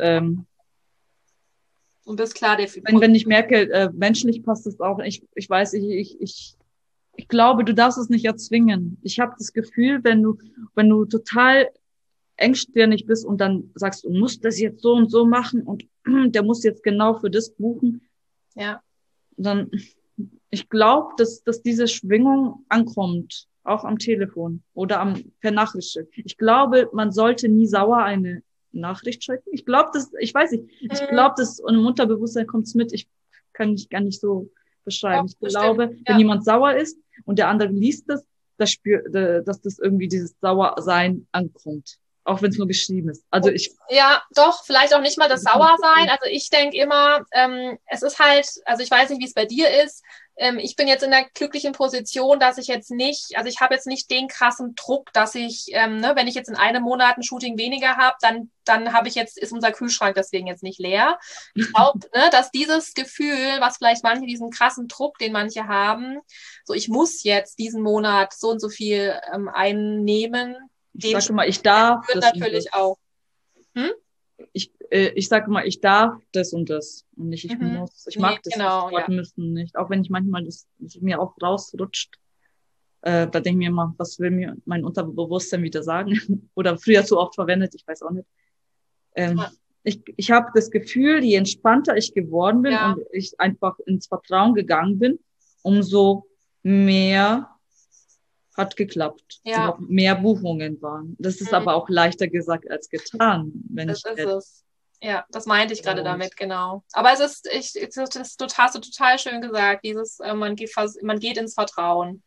bist klar definiert. Wenn ich merke, menschlich passt es auch, ich weiß, ich glaube, du darfst es nicht erzwingen. Ich habe das Gefühl, wenn du total engstirnig bist und dann sagst, du musst das jetzt so und so machen und der muss jetzt genau für das buchen. Ja. Dann, ich glaube, dass diese Schwingung ankommt, auch am Telefon oder per Nachricht. Ich glaube, man sollte nie sauer eine Nachricht schicken. Ich glaube, ich weiß nicht, ich glaube, das im Unterbewusstsein kommt es mit. Ich kann mich gar nicht so beschreiben. Doch, Ich glaube, bestimmt, wenn ja. jemand sauer ist und der andere liest das, dass das irgendwie dieses Sauersein ankommt. Auch wenn es nur geschrieben ist. Also Ja, doch, vielleicht auch nicht mal das Sauersein. Also ich denke immer, es ist halt, also ich weiß nicht, wie es bei dir ist. Ich bin jetzt in der glücklichen Position, dass ich jetzt nicht, also ich habe jetzt nicht den krassen Druck, dass ich, ne, wenn ich jetzt in einem Monat ein Shooting weniger habe, dann habe ich jetzt, ist unser Kühlschrank deswegen jetzt nicht leer. Ich glaube, ne, dass dieses Gefühl, was vielleicht manche, diesen krassen Druck, den manche haben, so ich muss jetzt diesen Monat so und so viel einnehmen, ich sage mal, ich darf wird das und das. natürlich auch. Hm? Ich sage mal, ich darf das und das und nicht ich muss. Ich Nee, mag das genau, Wort ja. müssen nicht. Auch wenn ich manchmal das mir auch rausrutscht. Da denke ich mir immer, was will mir mein Unterbewusstsein wieder sagen? Oder früher zu oft verwendet, ich weiß auch nicht. Ja. Ich habe das Gefühl, je entspannter ich geworden bin Ja. und ich einfach ins Vertrauen gegangen bin, umso mehr hat geklappt. Und Ja, auch mehr Buchungen waren. Das ist aber auch leichter gesagt als getan, wenn das ich ist es. Ja, das meinte ich gerade und damit, genau. Aber das ist total, hast du total schön gesagt, dieses, man geht ins Vertrauen,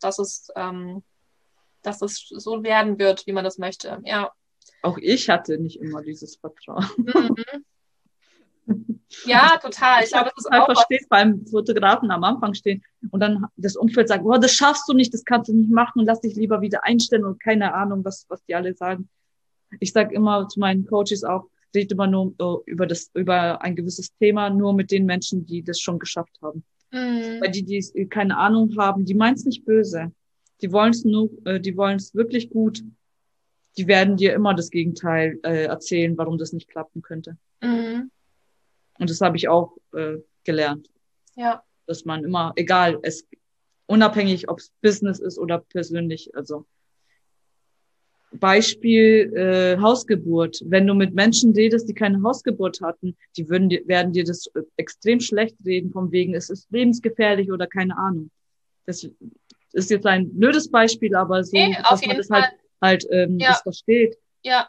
dass es so werden wird, wie man das möchte. Ja. auch ich hatte nicht immer dieses Vertrauen. Mhm. Ja, total. Ich Ich glaube, habe das ist total auch was. versteht, beim Fotografen am Anfang stehen und dann das Umfeld sagt, oh, das schaffst du nicht, das kannst du nicht machen, lass dich lieber wieder einstellen und keine Ahnung, was die alle sagen. Ich sage immer zu meinen Coaches auch, red immer nur über ein gewisses Thema, nur mit den Menschen, die das schon geschafft haben. Mhm. Weil die keine Ahnung haben, die meinen es nicht böse. Die wollen es nur, die wollen es wirklich gut. Die werden dir immer das Gegenteil erzählen, warum das nicht klappen könnte. Mhm. Und das habe ich auch gelernt, Ja. dass man immer, egal, unabhängig, ob es Business ist oder persönlich, also Beispiel Hausgeburt. Wenn du mit Menschen redest, die keine Hausgeburt hatten, werden dir das extrem schlecht reden, vom wegen, es ist lebensgefährlich oder keine Ahnung. Das ist jetzt ein blödes Beispiel, aber so, Nee, auf dass man jeden das Fall. Ja, das versteht. ja.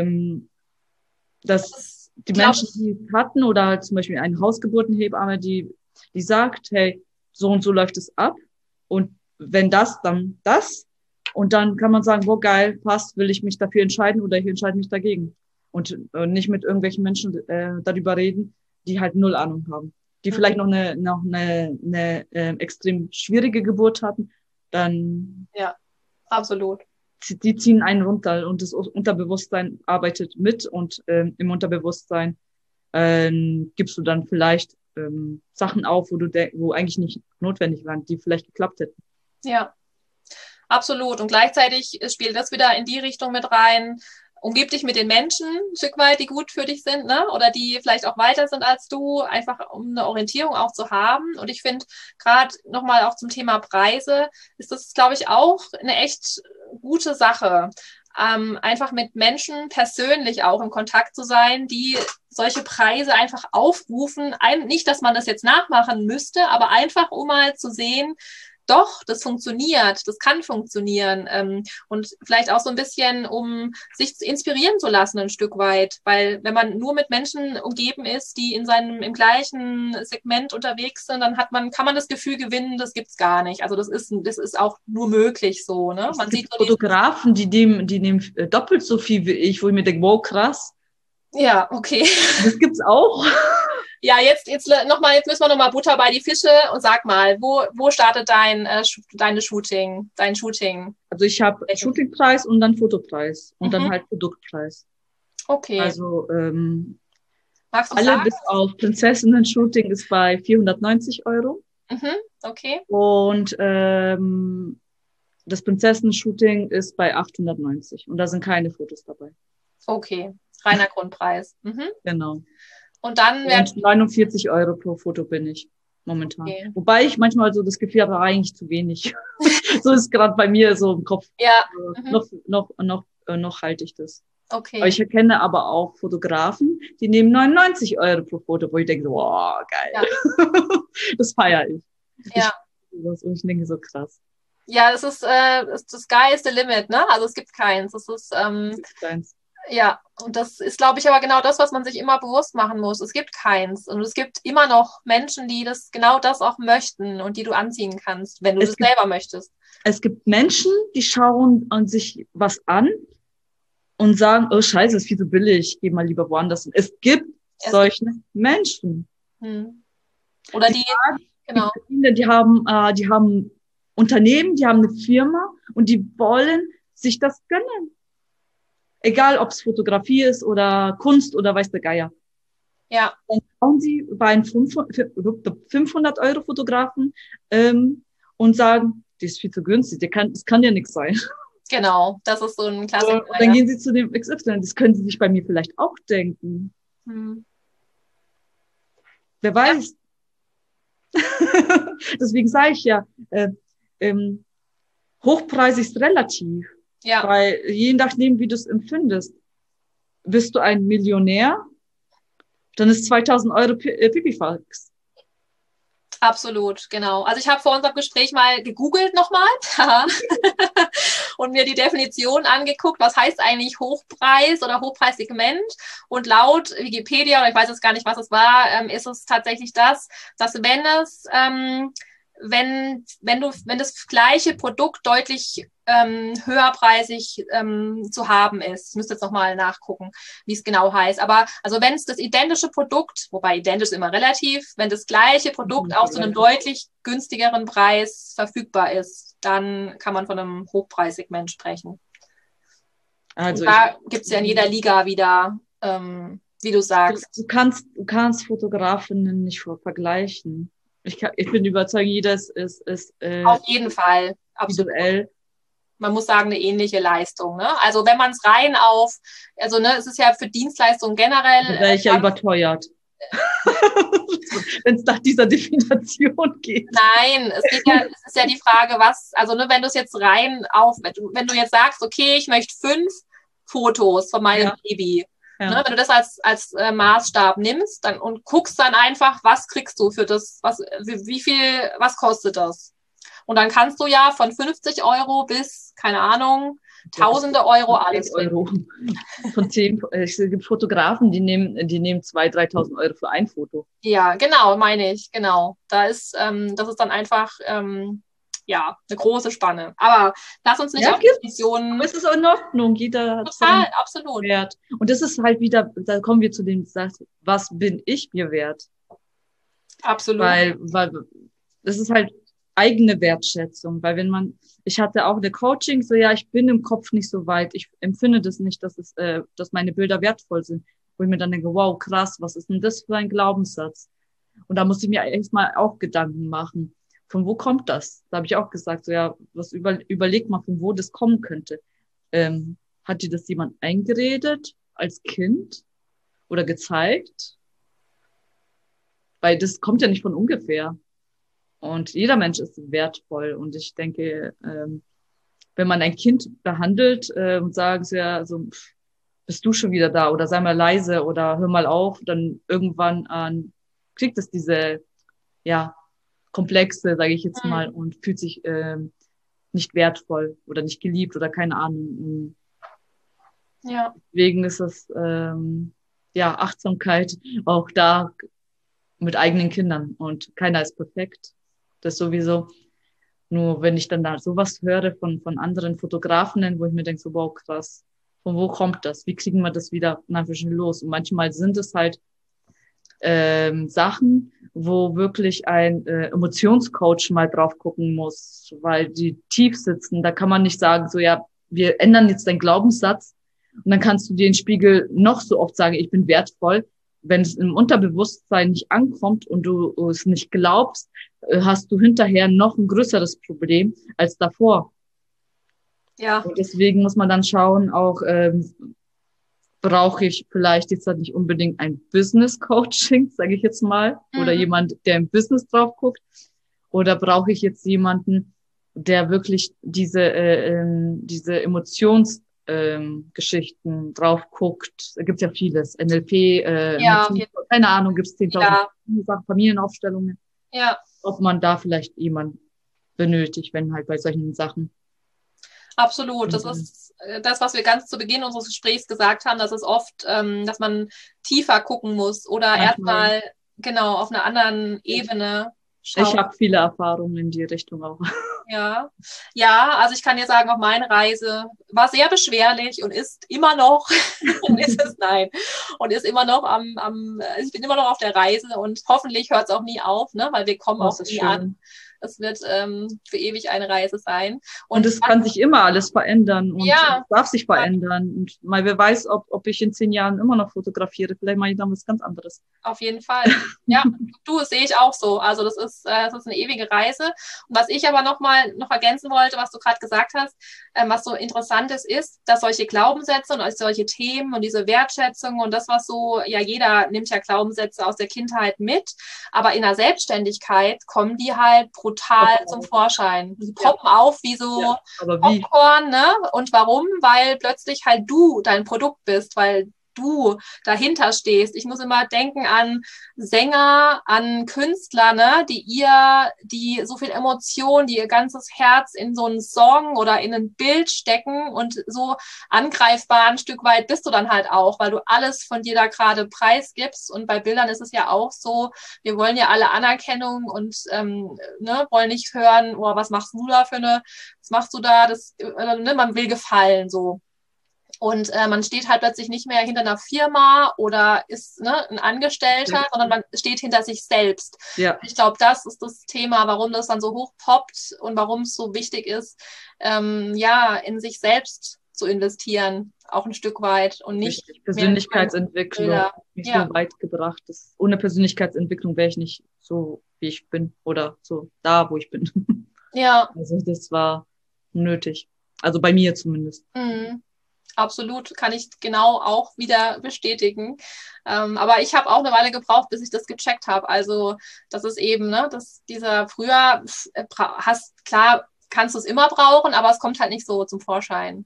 Dass Das die glaube Menschen, ich. die es hatten oder halt zum Beispiel eine Hausgeburtenhebamme, die sagt, hey, so und so läuft es ab und wenn das, dann das und dann kann man sagen, boah, geil, passt, will ich mich dafür entscheiden oder ich entscheide mich dagegen und nicht mit irgendwelchen Menschen darüber reden, die halt null Ahnung haben, die vielleicht noch eine extrem schwierige Geburt hatten, dann Ja, absolut. die ziehen einen runter und das Unterbewusstsein arbeitet mit und im Unterbewusstsein gibst du dann vielleicht Sachen auf, wo eigentlich nicht notwendig waren, die vielleicht geklappt hätten. Ja. Absolut. Und gleichzeitig spielt das wieder in die Richtung mit rein. Umgib dich mit den Menschen ein Stück weit, die gut für dich sind, ne? Oder die vielleicht auch weiter sind als du, einfach um eine Orientierung auch zu haben. Und ich finde, gerade nochmal auch zum Thema Preise, ist das, glaube ich, auch eine echt gute Sache. Einfach mit Menschen persönlich auch in Kontakt zu sein, die solche Preise einfach aufrufen. Nicht, dass man das jetzt nachmachen müsste, aber einfach, um mal zu sehen, doch, das funktioniert, das kann funktionieren. Und vielleicht auch so ein bisschen, um sich inspirieren zu lassen, ein Stück weit. Weil wenn man nur mit Menschen umgeben ist, die im gleichen Segment unterwegs sind, dann kann man das Gefühl gewinnen, das gibt's gar nicht. Also das ist auch nur möglich so, ne? Es Man sieht gibt so Fotografen, die nehmen doppelt so viel wie ich, wo ich mir denke, wow, krass. ja, okay. Das gibt's auch. Ja, jetzt müssen wir nochmal Butter bei die Fische und sag mal, wo startet dein Shooting? Also ich habe Shootingpreis und dann Fotopreis und dann Mhm. halt Produktpreis. Okay. Also Magst du alle sagen? bis auf Prinzessinnen-Shooting ist bei 490 €. Mhm. Okay. Und das Prinzessin-Shooting ist bei 890 und da sind keine Fotos dabei. Okay. Reiner Grundpreis. Mhm. Genau. Und dann Und 49 € pro Foto bin ich momentan. Okay. Wobei ich manchmal so das Gefühl habe, eigentlich zu wenig. So ist gerade bei mir so im Kopf. Ja. Mhm. Noch halte ich das. Okay. Aber ich erkenne aber auch Fotografen, die nehmen 99 € pro Foto, wo ich denke, wow, geil. Ja. Das feiere ich. Ja. Und ich denke so krass. Ja, das ist the sky is the limit, ne? Also es gibt keins. Das ist Ja, und das ist, glaube ich, aber genau das, was man sich immer bewusst machen muss. Es gibt keins. Und es gibt immer noch Menschen, die genau das auch möchten und die du anziehen kannst, wenn du das selber möchtest. Es gibt Menschen, die schauen an sich was an und sagen, oh Scheiße, ist viel zu billig, geh mal lieber woanders hin. Es gibt solche Menschen. Oder die, genau. Die haben Unternehmen, die haben eine Firma und die wollen sich das gönnen. Egal, ob es Fotografie ist oder Kunst oder weiß der Geier. Ja. Dann schauen sie bei einem 500-Euro-Fotografen und sagen, die ist viel zu günstig, das kann ja nichts sein. Genau, das ist so ein Klassiker. Und dann gehen sie zu dem XY, das können sie sich bei mir vielleicht auch denken. Wer weiß. Deswegen sage ich ja, Hochpreis ist relativ. Ja. Weil je nachdem, wie du es empfindest, bist du ein Millionär, dann ist 2000 Euro Pipifax. Absolut, genau. Also ich habe vor unserem Gespräch mal gegoogelt nochmal und mir die Definition angeguckt, was heißt eigentlich Hochpreis oder Hochpreissegment. Und laut Wikipedia, oder ich weiß jetzt gar nicht, was es war, ist es tatsächlich das, dass wenn das gleiche Produkt deutlich höherpreisig zu haben ist. Ich müsste jetzt nochmal nachgucken, wie es genau heißt. Aber also wenn es das identische Produkt, wobei identisch ist immer relativ, wenn das gleiche Produkt auch zu einem deutlich günstigeren Preis verfügbar ist, dann kann man von einem Hochpreissegment sprechen. Also und da gibt es ja in jeder Liga wieder, wie du sagst. Du kannst Fotografinnen nicht vergleichen. Ich bin überzeugt, jeder ist auf jeden Fall individuell. Man muss sagen, eine ähnliche Leistung. Ne? Also wenn man es rein auf, also ne, es ist ja für Dienstleistungen generell. Da wäre ich ja überteuert. Wenn es nach dieser Definition geht. Nein, es ist ja die Frage, was, also ne, wenn du es jetzt rein auf, wenn du jetzt sagst, okay, ich möchte 5 Fotos von meinem Baby. Ja. Ne, wenn du das als Maßstab nimmst dann, und guckst dann einfach, was kriegst du für das, was kostet das? Und dann kannst du ja von 50 Euro bis, keine Ahnung, Tausende Euro alles finden. Von 10, es gibt Fotografen, die nehmen 2.000, 3.000 Euro für ein Foto. Ja, genau, meine ich, genau. Das ist dann einfach, ja, eine große Spanne. Aber lass uns nicht auf Definitionen. Aber es ist in Ordnung, jeder hat total, absolut. Wert. Und das ist halt wieder, da kommen wir zu dem Satz, was bin ich mir wert? Absolut. Weil das ist halt eigene Wertschätzung, weil ich hatte auch eine Coaching, so ja, ich bin im Kopf nicht so weit, ich empfinde das nicht, dass meine Bilder wertvoll sind, wo ich mir dann denke, wow, krass, was ist denn das für ein Glaubenssatz? Und da musste ich mir erstmal auch Gedanken machen, von wo kommt das? Da habe ich auch gesagt, so ja, überleg mal, von wo das kommen könnte. Hat dir das jemand eingeredet als Kind oder gezeigt? Weil das kommt ja nicht von ungefähr. Und jeder Mensch ist wertvoll. Und ich denke, wenn man ein Kind behandelt und sagt, ja, so, bist du schon wieder da oder sei mal leise oder hör mal auf, dann irgendwann kriegt es diese, ja, Komplexe, sage ich jetzt mal, und fühlt sich nicht wertvoll oder nicht geliebt oder keine Ahnung. Ja. Deswegen ist es, ja, Achtsamkeit auch da mit eigenen Kindern und keiner ist perfekt. Das sowieso. Nur wenn ich dann da sowas höre von anderen Fotografinnen, wo ich mir denke, so wow, krass, von wo kommt das? Wie kriegen wir das wieder los? Und manchmal sind es halt Sachen, wo wirklich ein Emotionscoach mal drauf gucken muss, weil die tief sitzen. Da kann man nicht sagen, so ja, wir ändern jetzt deinen Glaubenssatz und dann kannst du dir den Spiegel noch so oft sagen, ich bin wertvoll. Wenn es im Unterbewusstsein nicht ankommt und du es nicht glaubst, hast du hinterher noch ein größeres Problem als davor. Ja. Und deswegen muss man dann schauen, auch brauche ich vielleicht jetzt nicht unbedingt ein Business-Coaching, sage ich jetzt mal, oder jemand, der im Business drauf guckt, oder brauche ich jetzt jemanden, der wirklich diese Geschichten drauf guckt. Da gibt's ja vieles. NLP, keine Ahnung, gibt's 10.000 Sachen, Familienaufstellungen. Ja. Ob man da vielleicht jemanden benötigt, wenn halt bei solchen Sachen. Absolut. Das ist das, was wir ganz zu Beginn unseres Gesprächs gesagt haben, dass es oft, dass man tiefer gucken muss oder Manchmal. erstmal genau auf einer anderen Ebene Ich schauen. habe viele Erfahrungen in die Richtung auch. Ja, ja, also ich kann dir sagen, auch meine Reise war sehr beschwerlich und ist immer noch, und ist es nein, und ist immer noch ich bin immer noch auf der Reise und hoffentlich hört es auch nie auf, ne, weil wir kommen Oh, auch das ist nie an. schön. Es wird für ewig eine Reise sein. Und Und es kann sich immer alles verändern und ja, es darf sich verändern. Und mal wer weiß, ob ich in 10 Jahren immer noch fotografiere. Vielleicht mache ich dann was ganz anderes. auf jeden Fall. Ja, du, das sehe ich auch so. Also das ist eine ewige Reise. Und was ich aber noch ergänzen wollte, was du gerade gesagt hast, was so interessant ist, dass solche Glaubenssätze und solche Themen und diese Wertschätzung und das, was so, ja, jeder nimmt ja Glaubenssätze aus der Kindheit mit, aber in der Selbstständigkeit kommen die halt brutal zum Vorschein. Die poppen auf wie so Aber wie? Popcorn, ne? Und warum? Weil plötzlich halt du dein Produkt bist, weil du dahinter stehst. Ich muss immer denken an Sänger, an Künstler, ne, die so viel Emotion, die ihr ganzes Herz in so einen Song oder in ein Bild stecken und so angreifbar ein Stück weit bist du dann halt auch, weil du alles von dir da gerade preisgibst. Und bei Bildern ist es ja auch so, wir wollen ja alle Anerkennung und ne, wollen nicht hören, oh, was machst du da was machst du da? Ne, man will gefallen so. Und man steht halt plötzlich nicht mehr hinter einer Firma oder ist ne, ein Angestellter, sondern man steht hinter sich selbst. Ja. Ich glaube, das ist das Thema, warum das dann so hochpoppt und warum es so wichtig ist, ja, in sich selbst zu investieren, auch ein Stück weit und nicht Richtig. Persönlichkeitsentwicklung, nicht ja. so weit gebracht. Ohne Persönlichkeitsentwicklung wäre ich nicht so, wie ich bin oder so da, wo ich bin. Ja. Also das war nötig. Also bei mir zumindest. Mhm. Absolut, kann ich genau auch wieder bestätigen. Aber ich habe auch eine Weile gebraucht, bis ich das gecheckt habe. Also das ist eben, ne, dass dieser früher klar, kannst du es immer brauchen, aber es kommt halt nicht so zum Vorschein,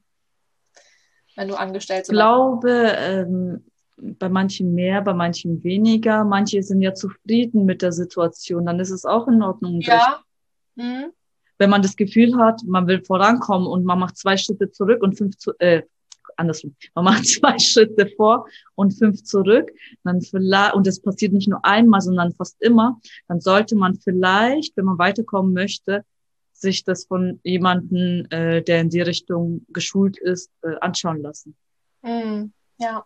wenn du angestellt Ich bist. glaube, bei manchen mehr, bei manchen weniger. Manche sind ja zufrieden mit der Situation. Dann ist es auch in Ordnung und richtig. Ja. Mhm. Wenn man das Gefühl hat, man will vorankommen und man macht 2 Schritte zurück und andersrum. Man macht 2 Schritte vor und 5 zurück. Dann vielleicht, und das passiert nicht nur einmal, sondern fast immer, dann sollte man vielleicht, wenn man weiterkommen möchte, sich das von jemandem, der in die Richtung geschult ist, anschauen lassen. Ja.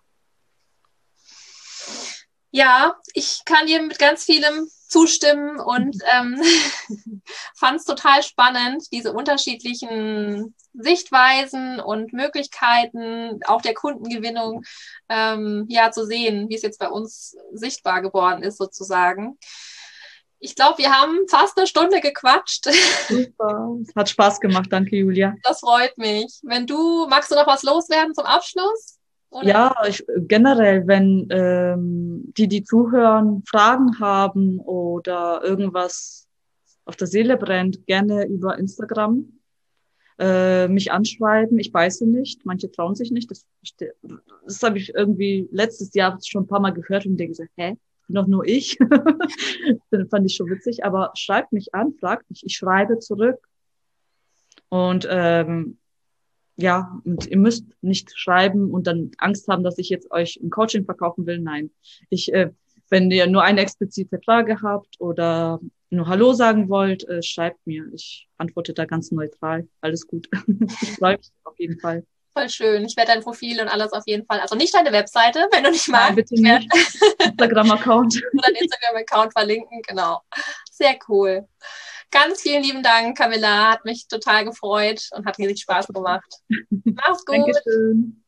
Ja, ich kann dir mit ganz vielem zustimmen und fand es total spannend, diese unterschiedlichen Sichtweisen und Möglichkeiten auch der Kundengewinnung ja zu sehen, wie es jetzt bei uns sichtbar geworden ist sozusagen. Ich glaube, wir haben fast eine Stunde gequatscht. Super, hat Spaß gemacht, danke Julia. Das freut mich. Magst du noch was loswerden zum Abschluss? Oder? Ja, generell, wenn die zuhören, Fragen haben oder irgendwas auf der Seele brennt, gerne über Instagram mich anschreiben. Ich weiß es nicht, manche trauen sich nicht. Das habe ich irgendwie letztes Jahr schon ein paar Mal gehört und denke so, hä? Bin doch nur ich. Das fand ich schon witzig, aber schreibt mich an, fragt mich, ich schreibe zurück. Und ja, und ihr müsst nicht schreiben und dann Angst haben, dass ich jetzt euch ein Coaching verkaufen will. Nein. Wenn ihr nur eine explizite Frage habt oder nur Hallo sagen wollt, schreibt mir. Ich antworte da ganz neutral. Alles gut. Ich freue mich auf jeden Fall. Voll schön. Ich werde dein Profil und alles auf jeden Fall, also nicht deine Webseite, wenn du nicht magst. Nein, bitte nicht. Instagram-Account. Oder deinen Instagram-Account verlinken, genau. Sehr cool. Ganz vielen lieben Dank, Camilla. Hat mich total gefreut und hat riesig Spaß gemacht. Mach's gut. Dankeschön.